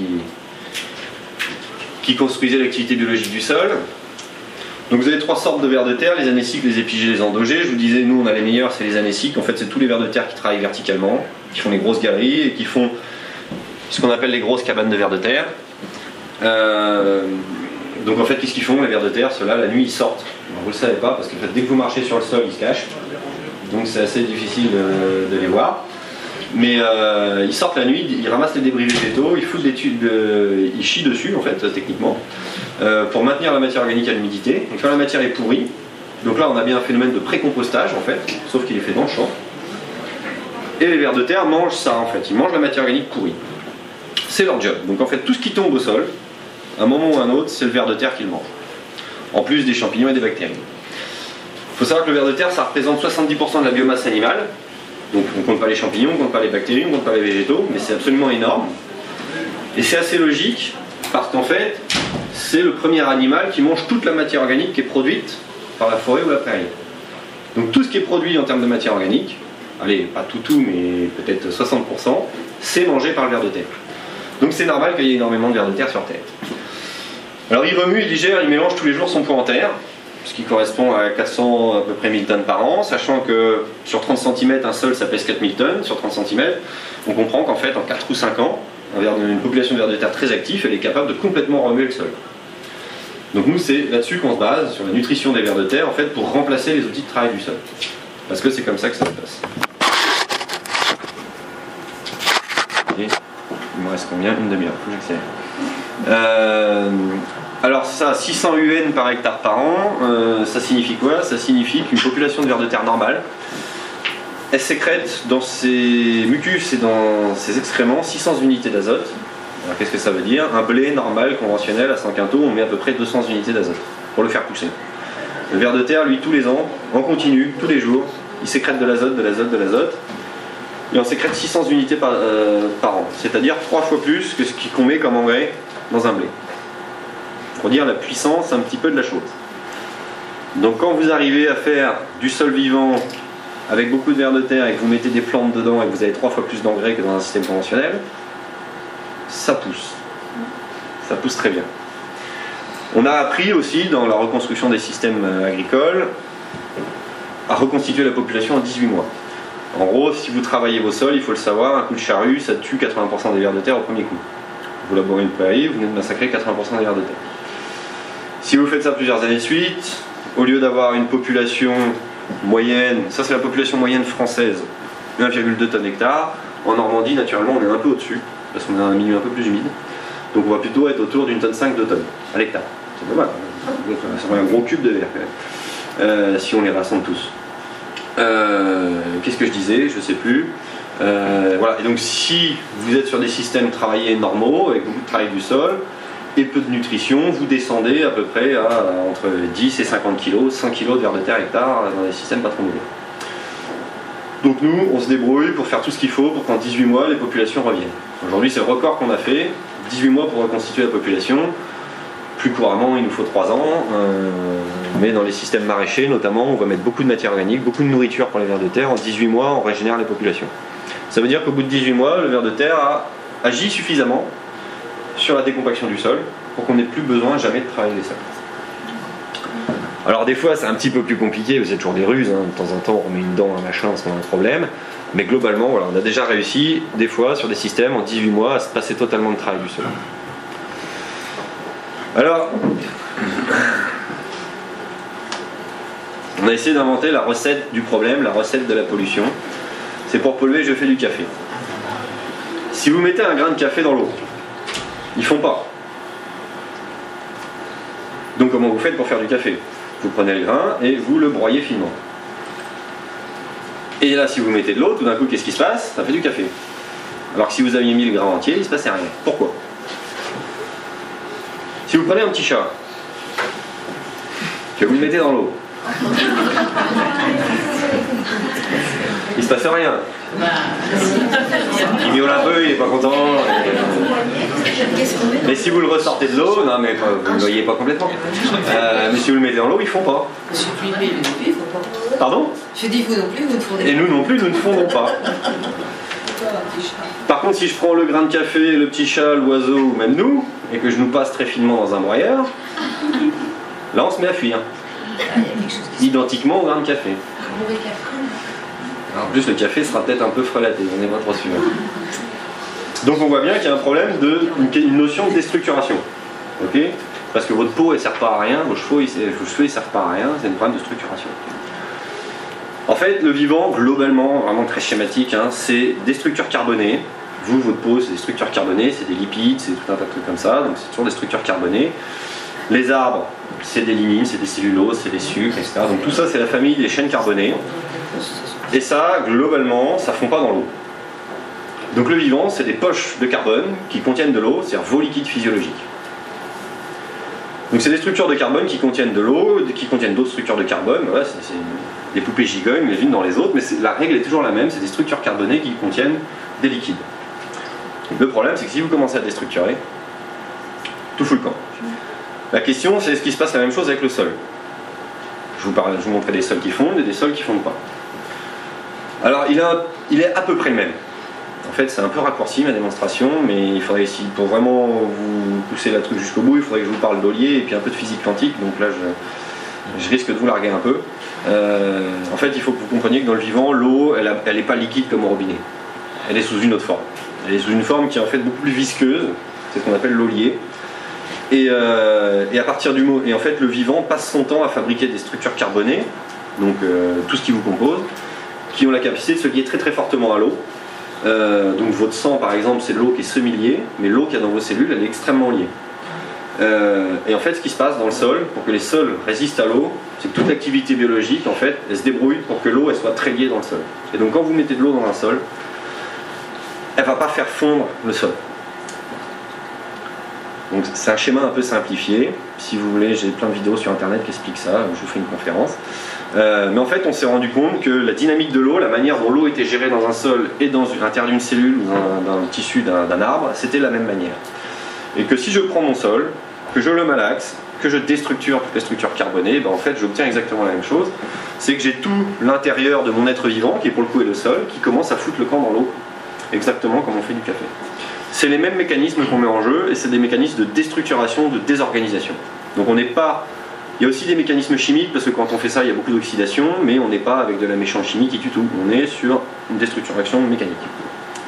qui construisaient l'activité biologique du sol. Donc vous avez trois sortes de vers de terre, les anéciques, les épigées, les endogées. Je vous disais, nous on a les meilleurs, c'est les anéciques. En fait c'est tous les vers de terre qui travaillent verticalement, qui font les grosses galeries et qui font ce qu'on appelle les grosses cabanes de vers de terre. Euh, donc en fait, qu'est-ce qu'ils font les vers de terre? Ceux-là, la nuit, ils sortent. Alors, vous ne le savez pas, parce que en fait, dès que vous marchez sur le sol, ils se cachent. Donc c'est assez difficile de, de les voir. Mais euh, ils sortent la nuit, ils ramassent les débris végétaux, ils foutent des tubes, de, ils chient dessus, en fait, techniquement, euh, pour maintenir la matière organique à l'humidité. Donc quand la matière est pourrie, donc là on a bien un phénomène de pré-compostage, en fait, sauf qu'il est fait dans le champ. Et les vers de terre mangent ça, en fait. Ils mangent la matière organique pourrie. C'est leur job. Donc en fait, tout ce qui tombe au sol, à un moment ou à un autre, c'est le ver de terre qu'ils mangent. En plus des champignons et des bactéries. Il faut savoir que le ver de terre, ça représente soixante-dix pour cent de la biomasse animale. Donc on ne compte pas les champignons, on ne compte pas les bactéries, on ne compte pas les végétaux, mais c'est absolument énorme. Et c'est assez logique, parce qu'en fait, c'est le premier animal qui mange toute la matière organique qui est produite par la forêt ou la prairie. Donc tout ce qui est produit en termes de matière organique, allez, pas tout tout, mais peut-être soixante pour cent, c'est mangé par le ver de terre. Donc c'est normal qu'il y ait énormément de vers de terre sur Terre. Alors il remue, il digère, il mélange tous les jours son poids en terre, ce qui correspond à quatre cents à peu près mille tonnes par an, sachant que sur trente centimètres, un sol ça pèse quatre mille tonnes, sur trente centimètres, on comprend qu'en fait en quatre ou cinq ans, une population de vers de terre très active, elle est capable de complètement remuer le sol. Donc nous c'est là-dessus qu'on se base, sur la nutrition des vers de terre, en fait, pour remplacer les outils de travail du sol. Parce que c'est comme ça que ça se passe. Et il me reste combien? Une demi-heure, il faut que j'accélère. Euh, alors ça, six cents U N par hectare par an, euh, ça signifie quoi? Ça signifie qu'une population de vers de terre normale, elle sécrète dans ses mucus et dans ses excréments six cents unités d'azote. Alors qu'est-ce que ça veut dire? Un blé normal, conventionnel, à cinq quintaux, on met à peu près deux cents unités d'azote pour le faire pousser. Le ver de terre, lui, tous les ans, en continu, tous les jours, il sécrète de l'azote, de l'azote, de l'azote. Et on sécrète six cents unités par, euh, par an, c'est-à-dire trois fois plus que ce qu'on met comme engrais dans un blé. Pour dire la puissance un petit peu de la chose. Donc quand vous arrivez à faire du sol vivant avec beaucoup de vers de terre et que vous mettez des plantes dedans et que vous avez trois fois plus d'engrais que dans un système conventionnel, ça pousse. Ça pousse très bien. On a appris aussi dans la reconstruction des systèmes agricoles à reconstituer la population en dix-huit mois. En gros, si vous travaillez vos sols, il faut le savoir, un coup de charrue, ça tue quatre-vingts pour cent des vers de terre au premier coup. Vous labourez une prairie, vous venez de massacrer quatre-vingts pour cent des vers de terre. Si vous faites ça plusieurs années de suite, au lieu d'avoir une population moyenne, ça c'est la population moyenne française, un virgule deux tonnes hectare, en Normandie, naturellement, on est un peu au-dessus, parce qu'on a un milieu un peu plus humide. Donc on va plutôt être autour d'une tonne cinq, deux tonnes à l'hectare. C'est pas mal, ça fait un gros cube de verre quand même, euh, si on les rassemble tous. Euh, Qu'est-ce que je disais? Je sais plus. Euh, voilà. Et donc si vous êtes sur des systèmes travaillés normaux, avec beaucoup de travail du sol et peu de nutrition, vous descendez à peu près à entre dix et cinquante kilos, cent kilos de vers de terre hectare dans des systèmes pas trop mauvais. Donc nous, on se débrouille pour faire tout ce qu'il faut pour qu'en dix-huit mois, les populations reviennent. Aujourd'hui, c'est le record qu'on a fait, dix-huit mois pour reconstituer la population. Plus couramment, il nous faut trois ans, euh, mais dans les systèmes maraîchers notamment, on va mettre beaucoup de matière organique, beaucoup de nourriture pour les vers de terre. En dix-huit mois, on régénère les populations. Ça veut dire qu'au bout de dix-huit mois, le ver de terre a agi suffisamment sur la décompaction du sol pour qu'on n'ait plus besoin jamais de travailler les sols. Alors des fois, c'est un petit peu plus compliqué, c'est toujours des ruses, hein. De temps en temps, on remet une dent, un machin, parce qu'on a un problème. Mais globalement, voilà, on a déjà réussi, des fois, sur des systèmes, en dix-huit mois, à se passer totalement de travail du sol. Alors, on a essayé d'inventer la recette du problème, la recette de la pollution. C'est pour polluer, je fais du café. Si vous mettez un grain de café dans l'eau, ils font pas. Donc comment vous faites pour faire du café? Vous prenez le grain et vous le broyez finement. Et là, si vous mettez de l'eau, tout d'un coup, qu'est-ce qui se passe? Ça fait du café. Alors que si vous aviez mis le grain entier, il ne se passait rien. Pourquoi? Si vous prenez un petit chat, que vous le mettez dans l'eau, il se passe rien. Il miaule un peu, il n'est pas content. Mais si vous le ressortez de l'eau, non mais vous ne le voyez pas complètement. Euh, mais si vous le mettez dans l'eau, ils font pas. Pardon? Je dis vous non plus, vous ne fondez pas. Et nous non plus, nous ne fondons pas. Par contre, si je prends le grain de café, le petit chat, l'oiseau ou même nous, et que je nous passe très finement dans un broyeur, là on se met à fuir. Identiquement au grain de café. En plus, le café sera peut-être un peu frelaté, on n'est pas trop sûr. Donc on voit bien qu'il y a un problème de une notion de déstructuration. Ok? Parce que votre peau elle ne sert pas à rien, vos cheveux ils ne servent pas à rien, c'est un problème de structuration. En fait, le vivant, globalement, vraiment très schématique, hein, c'est des structures carbonées. Vous, votre peau, c'est des structures carbonées, c'est des lipides, c'est tout un tas de trucs comme ça, donc c'est toujours des structures carbonées. Les arbres, c'est des lignines, c'est des celluloses, c'est des sucres, et cetera. Donc tout ça, c'est la famille des chaînes carbonées. Et ça, globalement, ça ne fond pas dans l'eau. Donc le vivant, c'est des poches de carbone qui contiennent de l'eau, c'est-à-dire vos liquides physiologiques. Donc c'est des structures de carbone qui contiennent de l'eau, qui contiennent d'autres structures de carbone. Voilà, c'est des poupées gigognes les unes dans les autres, mais la règle est toujours la même, c'est des structures carbonées qui contiennent des liquides. Le problème, c'est que si vous commencez à déstructurer, tout fout le camp. La question, c'est est-ce qu'il se passe la même chose avec le sol? Je vous, parle, je vous montrerai des sols qui fondent et des sols qui ne fondent pas. Alors, il, a, il est à peu près le même. En fait, c'est un peu raccourci ma démonstration, mais il faudrait essayer, pour vraiment vous pousser la truc jusqu'au bout, il faudrait que je vous parle d'Ollier et puis un peu de physique quantique, donc là je, je risque de vous larguer un peu. Euh, en fait, il faut que vous compreniez que dans le vivant, l'eau, elle n'est pas liquide comme au robinet. Elle est sous une autre forme. Elle est sous une forme qui est en fait beaucoup plus visqueuse, c'est ce qu'on appelle l'Ollier. Et, euh, et à partir du mot, et en fait, le vivant passe son temps à fabriquer des structures carbonées, donc euh, tout ce qui vous compose, qui ont la capacité de se lier très très fortement à l'eau. Euh, donc votre sang par exemple c'est de l'eau qui est semi-liée, mais l'eau qu'il y a dans vos cellules elle est extrêmement liée. Euh, et en fait ce qui se passe dans le sol, pour que les sols résistent à l'eau, c'est que toute l'activité biologique en fait elle se débrouille pour que l'eau elle soit très liée dans le sol. Et donc quand vous mettez de l'eau dans un sol, elle ne va pas faire fondre le sol. Donc c'est un schéma un peu simplifié. Si vous voulez, j'ai plein de vidéos sur internet qui expliquent ça, je vous ferai une conférence. Euh, mais en fait, on s'est rendu compte que la dynamique de l'eau, la manière dont l'eau était gérée dans un sol et dans l'intérieur d'une cellule ou dans, dans le tissu d'un arbre, c'était la même manière. Et que si je prends mon sol, que je le malaxe, que je déstructure toutes les structures carbonées, ben en fait, j'obtiens exactement la même chose. C'est que j'ai tout l'intérieur de mon être vivant, qui pour le coup est le sol, qui commence à foutre le camp dans l'eau, exactement comme on fait du café. C'est les mêmes mécanismes qu'on met en jeu, et c'est des mécanismes de déstructuration, de désorganisation. Donc on n'est pas... Il y a aussi des mécanismes chimiques, parce que quand on fait ça, il y a beaucoup d'oxydation, mais on n'est pas avec de la méchante chimie qui tue tout. On est sur une déstructuration mécanique. Ok ?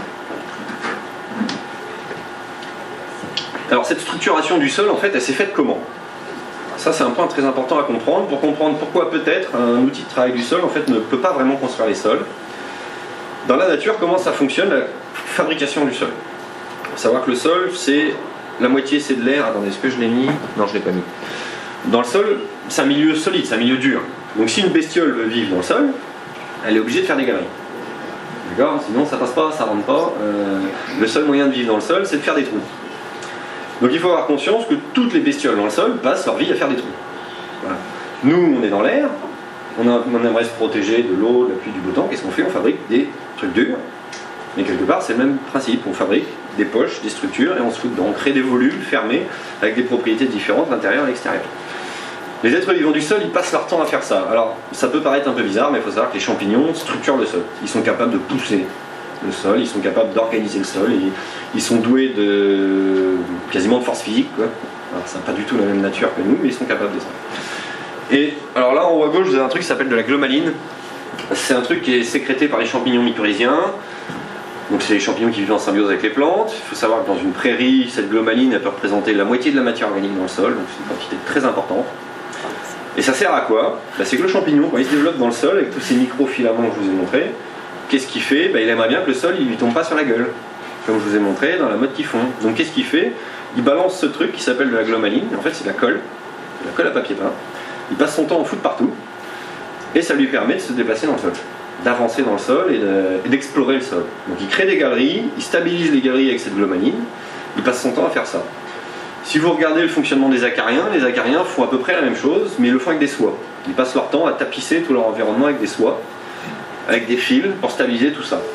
Alors cette structuration du sol, en fait, elle s'est faite comment ? Ça, c'est un point très important à comprendre, pour comprendre pourquoi peut-être un outil de travail du sol, en fait, ne peut pas vraiment construire les sols. Dans la nature, comment ça fonctionne, la fabrication du sol ? Il faut savoir que le sol, c'est... La moitié c'est de l'air. Attendez, est-ce que je l'ai mis? Non, je ne l'ai pas mis. Dans le sol, c'est un milieu solide, c'est un milieu dur. Donc si une bestiole veut vivre dans le sol, elle est obligée de faire des galeries. D'accord? Sinon ça passe pas, ça rentre pas. Euh, le seul moyen de vivre dans le sol, c'est de faire des trous. Donc il faut avoir conscience que toutes les bestioles dans le sol passent leur vie à faire des trous. Voilà. Nous, on est dans l'air, on, on aimerait se protéger de l'eau, de la pluie, du beau temps. Qu'est-ce qu'on fait? On fabrique des trucs durs. Mais quelque part, c'est le même principe. On fabrique des poches, des structures, et on se fout dedans. On crée des volumes fermés avec des propriétés différentes, l'intérieur et l'extérieur. Les êtres vivants du sol, ils passent leur temps à faire ça. Alors, ça peut paraître un peu bizarre, mais il faut savoir que les champignons structurent le sol. Ils sont capables de pousser le sol, ils sont capables d'organiser le sol, et ils sont doués de quasiment de force physique, quoi. Alors, ça n'a pas du tout la même nature que nous, mais ils sont capables de ça. Et alors là, en haut à gauche, vous avez un truc qui s'appelle de la glomaline. C'est un truc qui est sécrété par les champignons mycorhiziens. Donc c'est les champignons qui vivent en symbiose avec les plantes. Il faut savoir que dans une prairie, cette glomaline elle peut représenter la moitié de la matière organique dans le sol, donc c'est une quantité très importante. Et ça sert à quoi? Bah, c'est que le champignon, quand il se développe dans le sol, avec tous ces microfilaments que je vous ai montrés, qu'est-ce qu'il fait? Ben, il aimerait bien que le sol il lui tombe pas sur la gueule, comme je vous ai montré dans la mode qu'ils font. Donc qu'est-ce qu'il fait? Il balance ce truc qui s'appelle de la glomaline, en fait c'est de la colle, de la colle à papier peint. Il passe son temps à en foutre partout, et ça lui permet de se déplacer dans le sol, d'avancer dans le sol et d'explorer le sol. Donc il crée des galeries, il stabilise les galeries avec cette glomaline, il passe son temps à faire ça. Si vous regardez le fonctionnement des acariens, les acariens font à peu près la même chose, mais ils le font avec des soies. Ils passent leur temps à tapisser tout leur environnement avec des soies, avec des fils pour stabiliser tout ça.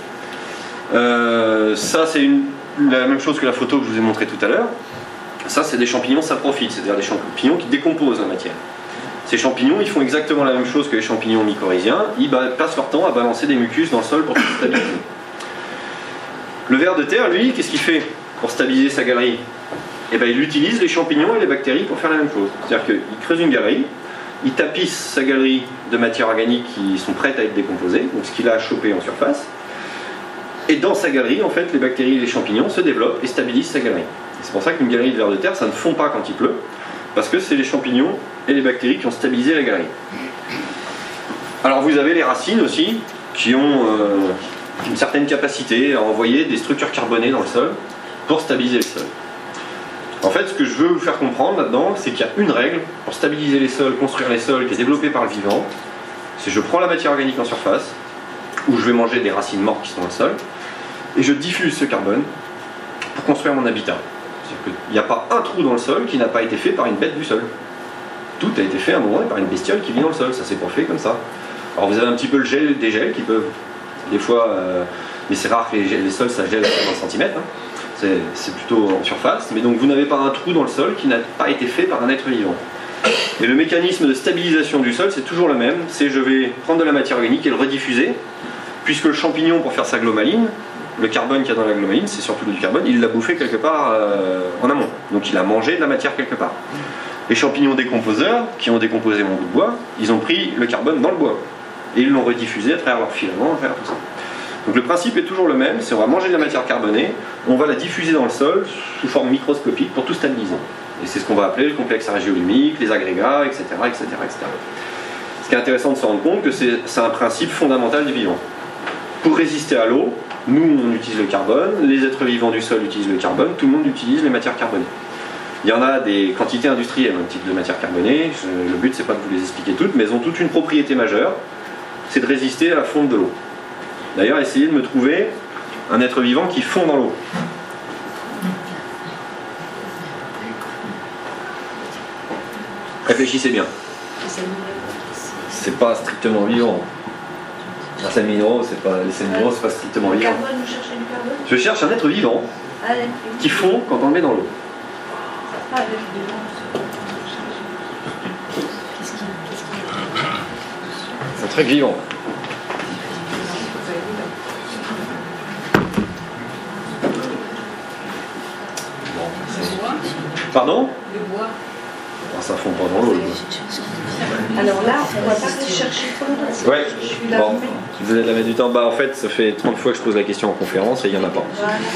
Euh, ça c'est une la même chose que la photo que je vous ai montrée tout à l'heure. Ça c'est des champignons saprophytes, c'est-à-dire des champignons qui décomposent la matière. Ces champignons ils font exactement la même chose que les champignons mycorhiziens, ils passent leur temps à balancer des mucus dans le sol pour tout stabiliser. Le ver de terre lui, qu'est-ce qu'il fait pour stabiliser sa galerie? Eh ben, il utilise les champignons et les bactéries pour faire la même chose. C'est-à-dire qu'il creuse une galerie, il tapisse sa galerie de matières organiques qui sont prêtes à être décomposées, donc ce qu'il a chopé en surface. Et dans sa galerie, en fait, les bactéries et les champignons se développent et stabilisent sa galerie. C'est pour ça qu'une galerie de vers de terre, ça ne fond pas quand il pleut, parce que c'est les champignons et les bactéries qui ont stabilisé la galerie. Alors vous avez les racines aussi, qui ont euh, une certaine capacité à envoyer des structures carbonées dans le sol pour stabiliser le sol. En fait, ce que je veux vous faire comprendre là-dedans, c'est qu'il y a une règle pour stabiliser les sols, construire les sols, qui est développée par le vivant. C'est je prends la matière organique en surface, où je vais manger des racines mortes qui sont dans le sol, et je diffuse ce carbone pour construire mon habitat. C'est-à-dire qu'il n'y a pas un trou dans le sol qui n'a pas été fait par une bête du sol. Tout a été fait à un moment par une bestiole qui vit dans le sol, ça s'est pas fait comme ça. Alors vous avez un petit peu le gel, des gels qui peuvent, des fois, euh, mais c'est rare que les, les sols ça gèle à vingt centimètres, hein. C'est plutôt en surface, mais donc vous n'avez pas un trou dans le sol qui n'a pas été fait par un être vivant. Et le mécanisme de stabilisation du sol c'est toujours le même, c'est je vais prendre de la matière organique et le rediffuser, puisque le champignon pour faire sa glomaline, le carbone qu'il y a dans la glomaline, c'est surtout du carbone, il l'a bouffé quelque part euh, en amont. Donc il a mangé de la matière quelque part. Les champignons décomposeurs, qui ont décomposé mon bout de bois, ils ont pris le carbone dans le bois. Et ils l'ont rediffusé à travers leurs filaments, à travers tout ça. Donc le principe est toujours le même, c'est on va manger de la matière carbonée, on va la diffuser dans le sol sous forme microscopique pour tout stabiliser. Et c'est ce qu'on va appeler le complexe argéolumique, les agrégats, et cetera, et cetera, et cetera. Ce qui est intéressant de se rendre compte que c'est un principe fondamental du vivant. Pour résister à l'eau, nous on utilise le carbone, les êtres vivants du sol utilisent le carbone, tout le monde utilise les matières carbonées. Il y en a des quantités industrielles, un type de matières carbonées, je, le but c'est pas de vous les expliquer toutes, mais elles ont toutes une propriété majeure, c'est de résister à la fonte de l'eau. D'ailleurs, essayez de me trouver un être vivant qui fond dans l'eau. Réfléchissez bien. C'est pas strictement vivant. Les sels minéraux, c'est pas, les sels minéraux, c'est pas strictement vivant. Carbone, vous cherchez du carbone? Je cherche un être vivant qui fond quand on le met dans l'eau. Ah, avec du vent. C'est un truc vivant. Pardon? Le bois. Ah, ça fond pas dans l'eau. Alors là, on va pas chercher trop longtemps. Ouais. Bon, vous allez la mettre du temps. Bah en fait, ça fait trente fois que je pose la question en conférence et il n'y en a pas.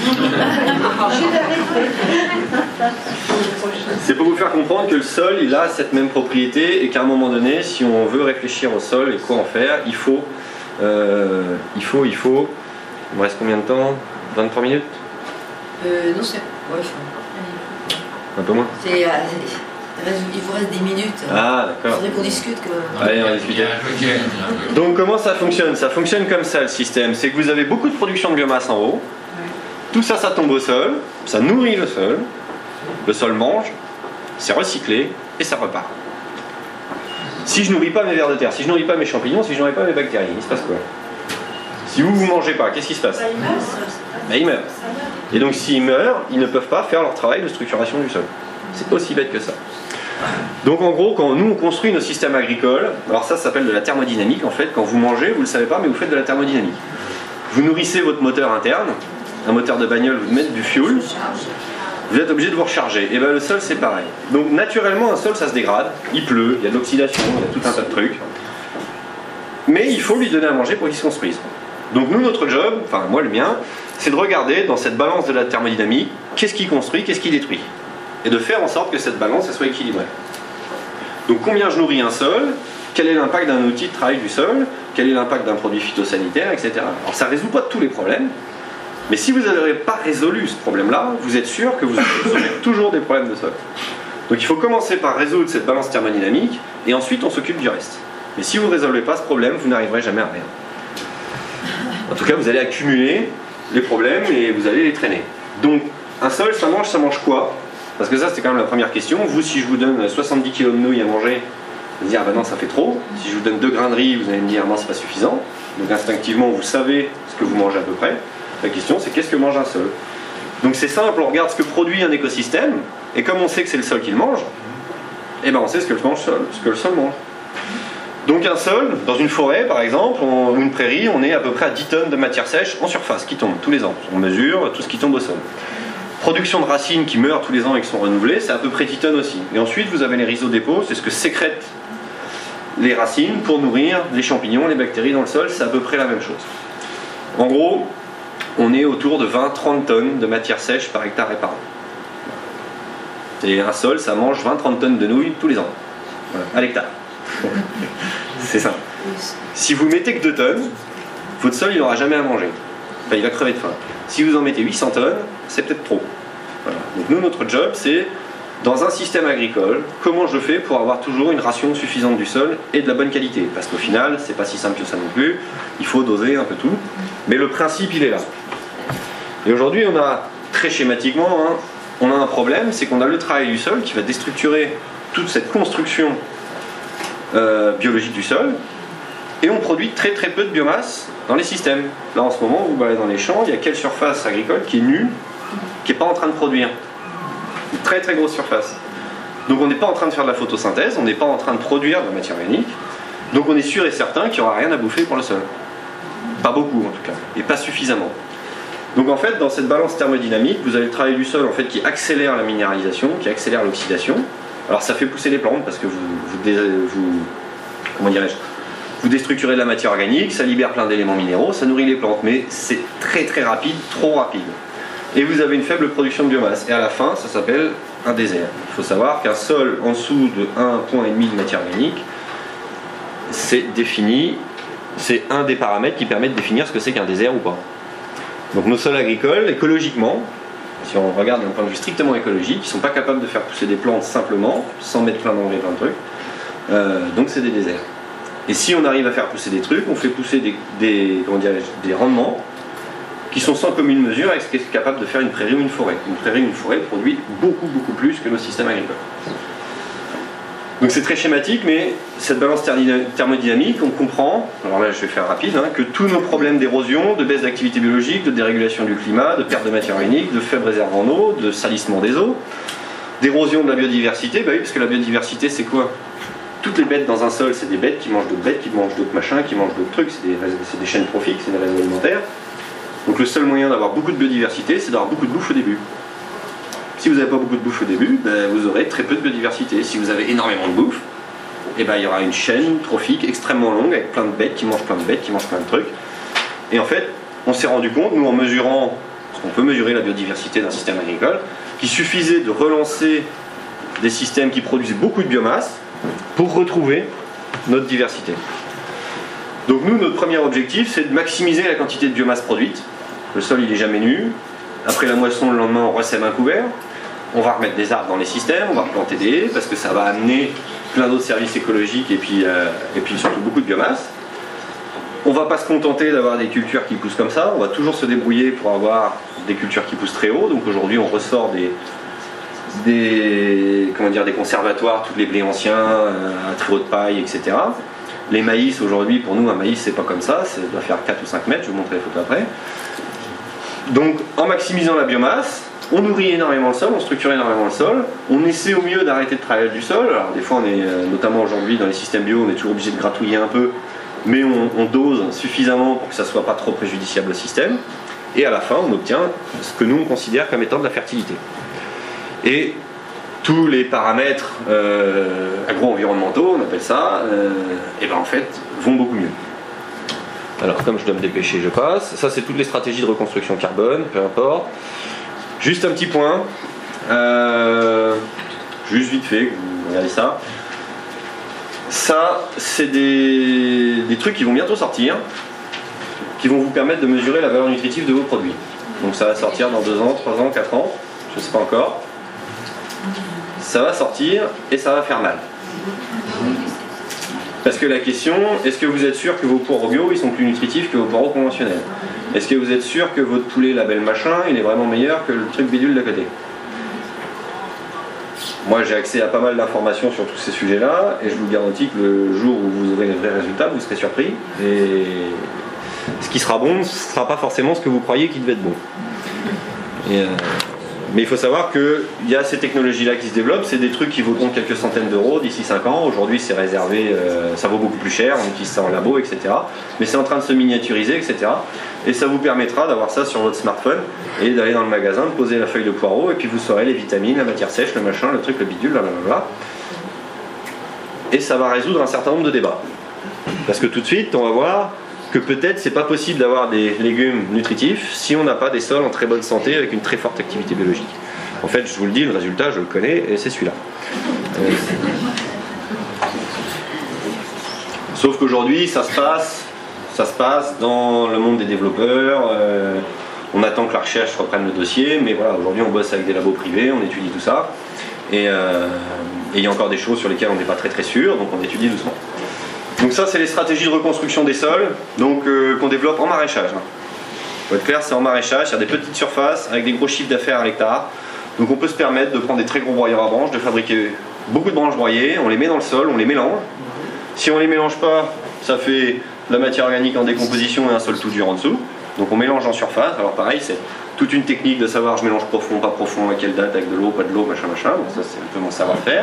C'est pour vous faire comprendre que le sol, il a cette même propriété et qu'à un moment donné, si on veut réfléchir au sol et quoi en faire, il faut, euh, il faut, il faut. Il me reste combien de temps? vingt-trois minutes? Euh, non, c'est. Ouais, un peu moins. C'est. Euh, il vous reste des minutes. Ah, d'accord. Il faudrait qu'on discute. Que... Allez, on va discuter. Donc, comment ça fonctionne? Ça fonctionne comme ça le système. C'est que vous avez beaucoup de production de biomasse en haut. Ouais. Tout ça, ça tombe au sol. Ça nourrit le sol. Le sol mange. C'est recyclé. Et ça repart. Si je nourris pas mes vers de terre, si je nourris pas mes champignons, si je nourris pas mes bactéries, il se passe quoi? Si vous, vous mangez pas, qu'est-ce qui se passe? Ben, ils meurent. Et donc, s'ils meurent, ils ne peuvent pas faire leur travail de structuration du sol. C'est aussi bête que ça. Donc en gros, quand nous on construit nos systèmes agricoles, alors ça, ça s'appelle de la thermodynamique en fait, quand vous mangez, vous ne le savez pas, mais vous faites de la thermodynamique. Vous nourrissez votre moteur interne, un moteur de bagnole, vous mettez du fuel, vous êtes obligé de vous recharger. Et bien le sol c'est pareil. Donc naturellement un sol ça se dégrade, il pleut, il y a de l'oxydation, il y a tout un tas de trucs. Mais il faut lui donner à manger pour qu'il se construise. Donc nous notre job, enfin moi le mien, c'est de regarder dans cette balance de la thermodynamique, qu'est-ce qui construit, qu'est-ce qui détruit. Et de faire en sorte que cette balance elle soit équilibrée. Donc combien je nourris un sol, quel est l'impact d'un outil de travail du sol, quel est l'impact d'un produit phytosanitaire, et cetera. Alors ça ne résout pas tous les problèmes, mais si vous n'avez pas résolu ce problème-là, vous êtes sûr que vous aurez toujours des problèmes de sol. Donc il faut commencer par résoudre cette balance thermodynamique, et ensuite on s'occupe du reste. Mais si vous ne résolvez pas ce problème, vous n'arriverez jamais à rien. En tout cas, vous allez accumuler les problèmes et vous allez les traîner. Donc un sol, ça mange, ça mange quoi? Parce que ça, c'est quand même la première question. Vous, si je vous donne soixante-dix kilos de nouilles à manger, vous allez dire, ah ben non, ça fait trop. Si je vous donne deux grains de riz, vous allez me dire, non, c'est pas suffisant. Donc instinctivement, vous savez ce que vous mangez à peu près. La question, c'est qu'est-ce que mange un sol? Donc c'est simple, on regarde ce que produit un écosystème, et comme on sait que c'est le sol qui le mange, eh ben on sait ce que le, mange, ce que le sol mange. Donc un sol, dans une forêt par exemple, on, ou une prairie, on est à peu près à dix tonnes de matière sèche en surface qui tombe tous les ans. On mesure tout ce qui tombe au sol. Production de racines qui meurent tous les ans et qui sont renouvelées, c'est à peu près dix tonnes aussi. Et ensuite vous avez les rhizodépôts, c'est ce que sécrètent les racines pour nourrir les champignons, les bactéries dans le sol, c'est à peu près la même chose. En gros, on est autour de vingt à trente tonnes de matière sèche par hectare et par an. Et un sol, ça mange vingt à trente tonnes de nouilles tous les ans, voilà, à l'hectare. C'est ça. Si vous mettez que deux tonnes, votre sol il n'aura jamais à manger. Enfin, il va crever de faim. Si vous en mettez huit cents tonnes, c'est peut-être trop. Voilà. Donc nous, notre job, c'est dans un système agricole, comment je fais pour avoir toujours une ration suffisante du sol et de la bonne qualité? Parce qu'au final, c'est pas si simple que ça non plus. Il faut doser un peu tout. Mais le principe, il est là. Et aujourd'hui, on a très schématiquement, hein, on a un problème, c'est qu'on a le travail du sol qui va déstructurer toute cette construction euh, biologique du sol, et on produit très très peu de biomasse dans les systèmes. Là en ce moment, vous allez dans les champs, il y a quelle surface agricole qui est nulle, qui n'est pas en train de produire? Une très très grosse surface. Donc on n'est pas en train de faire de la photosynthèse, on n'est pas en train de produire de la matière organique, donc on est sûr et certain qu'il n'y aura rien à bouffer pour le sol. Pas beaucoup en tout cas, et pas suffisamment. Donc en fait, dans cette balance thermodynamique, vous avez le travail du sol en fait, qui accélère la minéralisation, qui accélère l'oxydation. Alors ça fait pousser les plantes parce que vous, vous, dé, vous comment dirais-je, vous déstructurez de la matière organique, ça libère plein d'éléments minéraux, ça nourrit les plantes, mais c'est très très rapide, trop rapide. Et vous avez une faible production de biomasse. Et à la fin, ça s'appelle un désert. Il faut savoir qu'un sol en dessous de un virgule cinq de matière organique, c'est défini, c'est un des paramètres qui permet de définir ce que c'est qu'un désert ou pas. Donc nos sols agricoles, écologiquement, si on regarde d'un point de vue strictement écologique, ils ne sont pas capables de faire pousser des plantes simplement, sans mettre plein d'engrais, plein de trucs. Euh, donc c'est des déserts. Et si on arrive à faire pousser des trucs, on fait pousser des, des, comment dirais-je, des rendements qui sont sans commune mesure avec ce qui est capable de faire une prairie ou une forêt. Une prairie ou une forêt produit beaucoup beaucoup plus que nos systèmes agricoles. Donc c'est très schématique, mais cette balance thermodynamique, on comprend, alors là je vais faire rapide, hein, que tous nos problèmes d'érosion, de baisse d'activité biologique, de dérégulation du climat, de perte de matière organique, de faible réserve en eau, de salissement des eaux, d'érosion de la biodiversité, bah oui, parce que la biodiversité c'est quoi? Toutes les bêtes dans un sol, c'est des bêtes qui mangent d'autres bêtes, qui mangent d'autres machins, qui mangent d'autres trucs, c'est des, c'est des chaînes trophiques, c'est des réseaux alimentaires. Donc le seul moyen d'avoir beaucoup de biodiversité, c'est d'avoir beaucoup de bouffe au début. Si vous n'avez pas beaucoup de bouffe au début, ben vous aurez très peu de biodiversité. Si vous avez énormément de bouffe, eh ben il y aura une chaîne trophique extrêmement longue avec plein de bêtes qui mangent plein de bêtes, qui mangent plein de trucs. Et en fait, on s'est rendu compte, nous en mesurant, parce qu'on peut mesurer la biodiversité d'un système agricole, qu'il suffisait de relancer des systèmes qui produisent beaucoup de biomasse pour retrouver notre diversité. Donc nous, notre premier objectif, c'est de maximiser la quantité de biomasse produite. Le sol, il n'est jamais nu. Après la moisson, le lendemain, on ressème un couvert. On va remettre des arbres dans les systèmes, on va replanter des haies, parce que ça va amener plein d'autres services écologiques et puis, euh, et puis surtout beaucoup de biomasse. On ne va pas se contenter d'avoir des cultures qui poussent comme ça, on va toujours se débrouiller pour avoir des cultures qui poussent très haut. Donc aujourd'hui, on ressort des, des, comment dire, des conservatoires, tous les blés anciens, euh, à très haute paille, et cetera. Les maïs, aujourd'hui, pour nous, un maïs, c'est pas comme ça, ça doit faire quatre ou cinq mètres, je vous montrerai les photos après. Donc, en maximisant la biomasse, on nourrit énormément le sol, on structure énormément le sol, on essaie au mieux d'arrêter de travailler du sol. Alors, des fois, on est, notamment aujourd'hui, dans les systèmes bio, on est toujours obligé de gratouiller un peu, mais on, on dose suffisamment pour que ça soit pas trop préjudiciable au système. Et à la fin, on obtient ce que nous, on considère comme étant de la fertilité. Et tous les paramètres euh, agro-environnementaux, on appelle ça, euh, et ben en fait, vont beaucoup mieux. Alors, comme je dois me dépêcher, je passe. Ça, c'est toutes les stratégies de reconstruction carbone, peu importe. Juste un petit point, euh, juste vite fait, vous regardez ça. Ça, c'est des, des trucs qui vont bientôt sortir, qui vont vous permettre de mesurer la valeur nutritive de vos produits. Donc ça va sortir dans deux ans, trois ans, quatre ans, je ne sais pas encore. Ça va sortir et ça va faire mal. Parce que la question, est-ce que vous êtes sûr que vos poireaux bio ils sont plus nutritifs que vos poireaux conventionnels? Est-ce que vous êtes sûr que votre poulet label machin il est vraiment meilleur que le truc bidule d'à côté? Moi j'ai accès à pas mal d'informations sur tous ces sujets-là et je vous garantis que le jour où vous aurez les vrais résultats, vous serez surpris. Et ce qui sera bon, ce ne sera pas forcément ce que vous croyez qui devait être bon. Et, euh... Mais il faut savoir qu'il y a ces technologies-là qui se développent, c'est des trucs qui vaudront quelques centaines d'euros d'ici cinq ans. Aujourd'hui, c'est réservé, euh, ça vaut beaucoup plus cher, on utilise ça en labo, et cetera. Mais c'est en train de se miniaturiser, et cetera. Et ça vous permettra d'avoir ça sur votre smartphone et d'aller dans le magasin, de poser la feuille de poireau, et puis vous saurez les vitamines, la matière sèche, le machin, le truc, le bidule, blablabla. Et ça va résoudre un certain nombre de débats. Parce que tout de suite, on va voir que peut-être c'est pas possible d'avoir des légumes nutritifs si on n'a pas des sols en très bonne santé avec une très forte activité biologique. En fait, je vous le dis, le résultat, je le connais, et c'est celui-là. Euh... Sauf qu'aujourd'hui, ça se passe, ça se passe dans le monde des développeurs. Euh... On attend que la recherche reprenne le dossier, mais voilà, aujourd'hui, on bosse avec des labos privés, on étudie tout ça, et euh... il y a encore des choses sur lesquelles on n'est pas très très sûr, donc on étudie doucement. Donc ça, c'est les stratégies de reconstruction des sols, donc euh, qu'on développe en maraîchage. Pour être clair, c'est en maraîchage, il y a des petites surfaces avec des gros chiffres d'affaires à l'hectare. Donc on peut se permettre de prendre des très gros broyeurs à branches, de fabriquer beaucoup de branches broyées, on les met dans le sol, on les mélange. Si on les mélange pas, ça fait de la matière organique en décomposition et un sol tout dur en dessous. Donc on mélange en surface. Alors pareil, c'est toute une technique de savoir je mélange profond, pas profond, à quelle date, avec de l'eau, pas de l'eau, machin, machin. Donc ça, c'est un peu mon savoir-faire.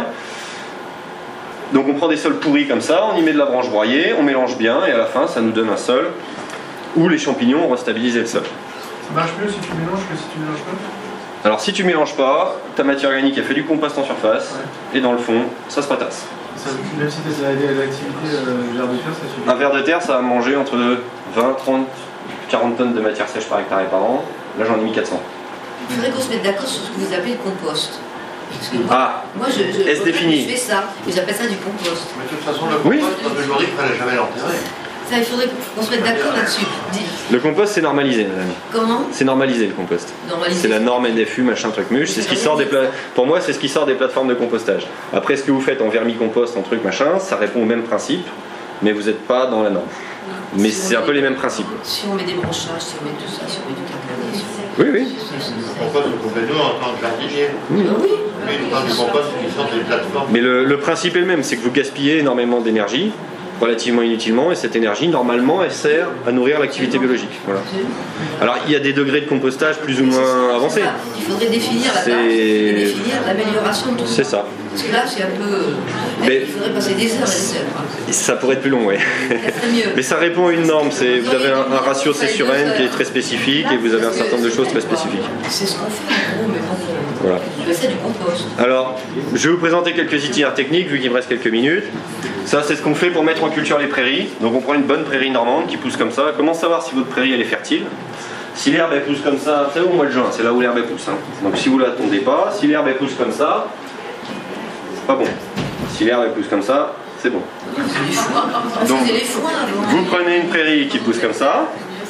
Donc on prend des sols pourris comme ça, on y met de la branche broyée, on mélange bien et à la fin ça nous donne un sol où les champignons ont restabilisé le sol. Ça marche mieux si tu mélanges que si tu mélanges pas? Alors si tu mélanges pas, ta matière organique elle fait du compost en surface, ouais. Et dans le fond ça se patasse. Ça, même si tu as l'activité euh, verre de terre, ça suffit? Un verre de terre ça va manger entre vingt, trente, quarante tonnes de matière sèche par hectare et par an. Là j'en ai mis quatre cents. Il faudrait qu'on se mette d'accord sur ce que vous appelez le compost. Parce que moi, ah, moi je, je, est-ce défini? Je fais ça, mais j'appelle ça du compost. Mais de toute façon, le compost, oui. Dans le loric, il ne fallait jamais l'enterrer. Ça, il faudrait qu'on se mette d'accord là-dessus. Le compost, c'est normalisé, madame. Comment? C'est normalisé, le compost. C'est la norme N F U, machin, truc muche. C'est ce qui sort des pla... Pour moi, c'est ce qui sort des plateformes de compostage. Après, ce que vous faites en vermicompost, en truc, machin, ça répond au même principe, mais vous n'êtes pas dans la norme. Mais si c'est un peu les mêmes principes. Si on met des branchages, si on met tout ça, si on met du carbone. Oui, oui. Le compost, c'est complètement en tant que jardinier. Oui. Oui. Mais il parle du compost qui sort des plateformes. Mais le, le principe est le même, c'est que vous gaspillez énormément d'énergie, relativement inutilement, et cette énergie, normalement, elle sert à nourrir l'activité biologique. Voilà. Alors, il y a des degrés de compostage plus ou moins avancés. Il faudrait définir la tâche et définir l'amélioration de tout ça. C'est ça. Parce que là, c'est un peu... Mais il faudrait passer des heures et des heures. Ça pourrait être plus long, oui. Mais ça répond à une norme. Vous avez un, un ratio C sur N qui est très spécifique et vous avez un certain nombre de choses très spécifiques. C'est ce qu'on fait, en gros, mais bon... Voilà. C'est du compost. Alors, je vais vous présenter quelques itinéraires techniques, vu qu'il me reste quelques minutes. Ça, c'est ce qu'on fait pour mettre en culture les prairies. Donc, on prend une bonne prairie normande qui pousse comme ça. Comment savoir si votre prairie, elle est fertile? Si l'herbe, elle pousse comme ça, c'est au mois de juin, c'est là où l'herbe, elle pousse. Hein. Donc, si vous la tondez pas, si l'herbe, elle pousse comme ça, c'est pas bon. Si l'herbe, elle pousse comme ça, c'est bon. Donc, vous prenez une prairie qui pousse comme ça.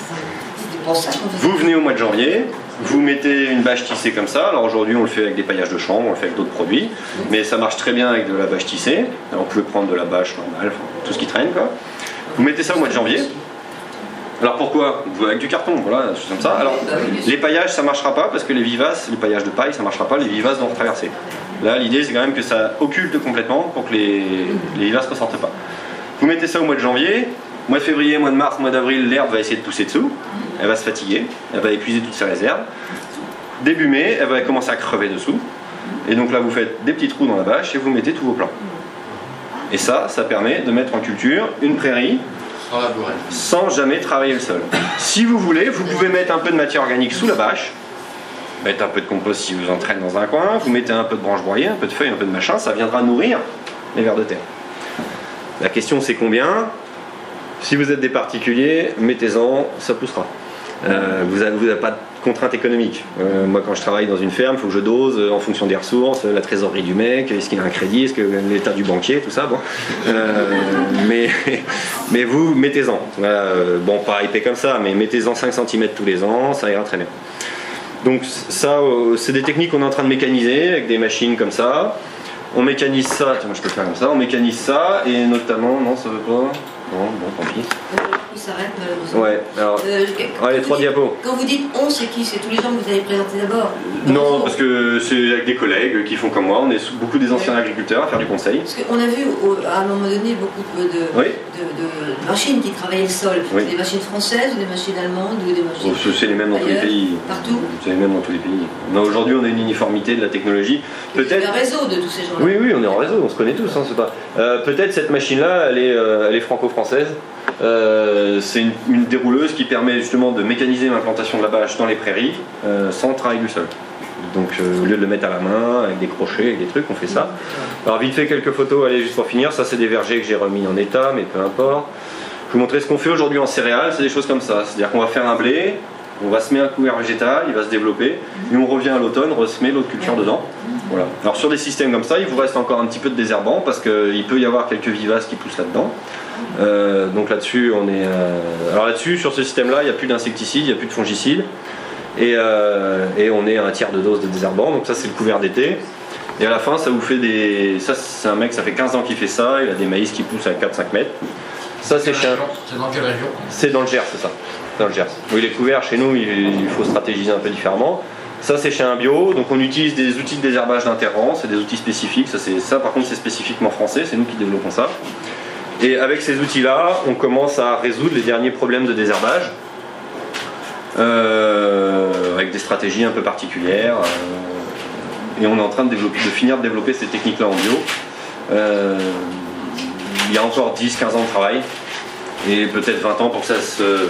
Vous venez au mois de janvier. Vous mettez une bâche tissée comme ça. Alors aujourd'hui on le fait avec des paillages de chanvre, on le fait avec d'autres produits, mais ça marche très bien avec de la bâche tissée. Alors, vous pouvez prendre de la bâche normale, enfin, tout ce qui traîne quoi. Vous mettez ça au mois de janvier. Alors pourquoi? Avec du carton, voilà, des choses comme ça. Alors les paillages ça marchera pas parce que les vivaces, les paillages de paille ça marchera pas, les vivaces vont retraverser. Là l'idée c'est quand même que ça occulte complètement pour que les, les vivaces ne ressortent pas. Vous mettez ça au mois de janvier. Mois de février, mois de mars, mois d'avril, l'herbe va essayer de pousser dessous. Elle va se fatiguer, elle va épuiser toutes ses réserves. Début mai, elle va commencer à crever dessous. Et donc là, vous faites des petits trous dans la bâche et vous mettez tous vos plants. Et ça, ça permet de mettre en culture une prairie sans labourer, sans jamais travailler le sol. Si vous voulez, vous pouvez mettre un peu de matière organique sous la bâche, mettre un peu de compost si vous en traînez dans un coin, vous mettez un peu de branches broyées, un peu de feuilles, un peu de machin, ça viendra nourrir les vers de terre. La question c'est combien? Si vous êtes des particuliers, mettez-en, ça poussera. Euh, vous n'avez pas de contraintes économiques. Euh, moi, quand je travaille dans une ferme, il faut que je dose euh, en fonction des ressources, la trésorerie du mec, est-ce qu'il a un crédit, est-ce que l'état du banquier, tout ça. Bon. Euh, mais, mais vous, mettez-en. Voilà, euh, bon, pas hyper comme ça, mais mettez-en cinq centimètres tous les ans, ça ira très bien. Donc ça, euh, c'est des techniques qu'on est en train de mécaniser avec des machines comme ça. On mécanise ça, tiens, je peux faire comme ça, on mécanise ça, et notamment, non, ça veut pas. Non, bon, tant pis. Il s'arrête malheureusement. Ouais, alors. Euh, quand Allez, vous trois dites- diapos. Quand vous dites on, c'est qui? C'est tous les gens que vous avez présentés d'abord? Non, parce que c'est avec des collègues qui font comme moi, on est beaucoup des anciens agriculteurs à faire du conseil. Parce qu'on a vu au- à un moment donné beaucoup de, de, Oui. de- de machines qui travaillaient le sol. Oui. C'est des machines françaises ou des machines allemandes ou des machines. Bon, c'est les mêmes dans tous les ailleurs, pays. Partout. C'est les mêmes dans tous les pays. Non, aujourd'hui, on a une uniformité de la technologie. Vous avez Peut-être. un réseau de tous ces gens-là. Oui, oui, on est en réseau, on se connaît tous, hein, c'est pas. Euh, Peut-être cette machine-là, elle est, euh, elle est franco-française. Euh, c'est une, une dérouleuse qui permet justement de mécaniser l'implantation de la bâche dans les prairies euh, sans travail du sol. Donc euh, au lieu de le mettre à la main avec des crochets, avec des trucs, on fait ça. Alors vite fait quelques photos, allez juste pour finir. Ça c'est des vergers que j'ai remis en état, mais peu importe. Je vais vous montrer ce qu'on fait aujourd'hui en céréales. C'est des choses comme ça. C'est-à-dire qu'on va faire un blé, on va semer un couvert végétal, il va se développer, et on revient à l'automne resemer l'autre culture dedans. Voilà. Alors sur des systèmes comme ça, il vous reste encore un petit peu de désherbant parce qu'il peut y avoir quelques vivaces qui poussent là-dedans. Euh, donc là-dessus, on est. Euh... Alors là-dessus, sur ce système-là, il n'y a plus d'insecticides, il n'y a plus de fongicides, et, euh, et on est à un tiers de dose de désherbant. Donc ça, c'est le couvert d'été. Et à la fin, ça vous fait des. Ça, c'est un mec, ça fait quinze ans qu'il fait ça. Il a des maïs qui poussent à quatre à cinq mètres. Ça, c'est chez un- C'est dans quelle région? C'est dans le Gers, c'est ça. Dans le Gers. Oui, les couverts, chez nous, il il faut stratégiser un peu différemment. Ça, c'est chez un bio. Donc, on utilise des outils de désherbage d'interrant. C'est des outils spécifiques. Ça, c'est ça, par contre, c'est spécifiquement français. C'est nous qui développons ça. Et avec ces outils-là, on commence à résoudre les derniers problèmes de désherbage. Euh, avec des stratégies un peu particulières. Euh, et on est en train de, développer, de finir de développer ces techniques-là en bio. Euh, il y a encore dix à quinze ans de travail. Et peut-être vingt ans pour que ça se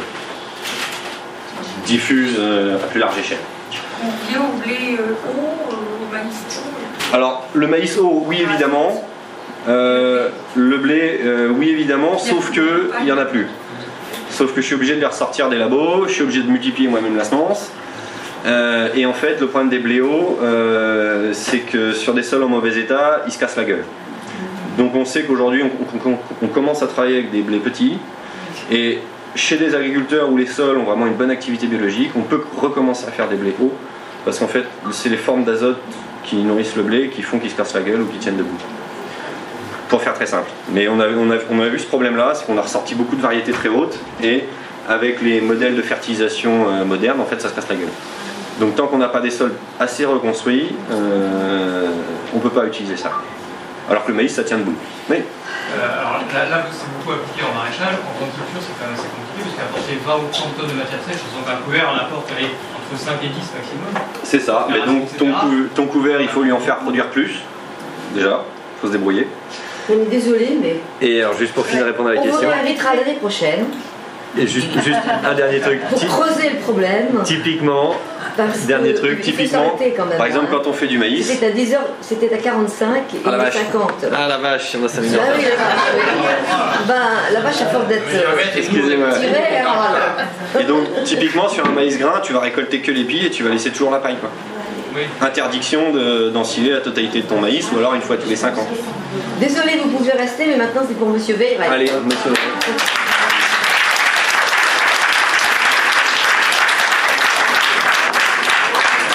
diffuse euh, à plus large échelle. Bio, blé, euh, haut, euh, maïs haut. Alors, le maïs haut, oui évidemment. Euh, le blé, euh, oui évidemment, sauf que il n'y en a plus. Sauf que je suis obligé de les ressortir des labos, je suis obligé de multiplier moi-même la semence. Euh, et en fait, le problème des bléos, euh, c'est que sur des sols en mauvais état, ils se cassent la gueule. Donc on sait qu'aujourd'hui, on, on- on commence à travailler avec des blés petits. Et chez des agriculteurs où les sols ont vraiment une bonne activité biologique, on peut recommencer à faire des blés hauts. Parce qu'en fait, c'est les formes d'azote qui nourrissent le blé qui font qu'ils se cassent la gueule ou qu'ils tiennent debout. Pour faire très simple. Mais on a, on a, on a vu ce problème-là, c'est qu'on a ressorti beaucoup de variétés très hautes. Et avec les modèles de fertilisation euh, modernes, en fait, ça se casse la gueule. Donc tant qu'on n'a pas des sols assez reconstruits, euh, on ne peut pas utiliser ça. Alors que le maïs, ça tient debout. Oui. Euh, alors là, là c'est beaucoup appliqué en maraîchage. En grande culture, c'est quand même assez compliqué parce qu'apporter vingt ou trente tonnes de matière sèche sur un couvert, on apporte allez, entre cinq et dix maximum. C'est ça. Mais donc ton, cou- ton couvert, il faut lui en faire produire plus. Déjà, il faut se débrouiller. On est désolé, mais Et alors juste pour finir de répondre à la on vous question. réinvitera l'année prochaine Et juste, juste un dernier truc. pour Ty- creuser le problème. Typiquement, Parce dernier que truc, il faut typiquement, s'arrêter quand même, par exemple hein. quand on fait du maïs. C'était à dix heures, c'était à quarante-cinq et Ah la il est vache. cinquante. Ah la vache, il y en a cinq Ah minutes. oui, la vache, oui. Ben, la vache a force d'être euh, Excusez-moi. tirée. Alors, voilà. Et donc, typiquement sur un maïs grain, tu vas récolter que l'épi et tu vas laisser toujours la paille, quoi. Oui. Interdiction de- d'ensiler la totalité de ton maïs ou alors une fois tous les cinq ans. Désolé, vous pouvez rester, mais maintenant c'est pour Monsieur Veil. Allez, monsieur.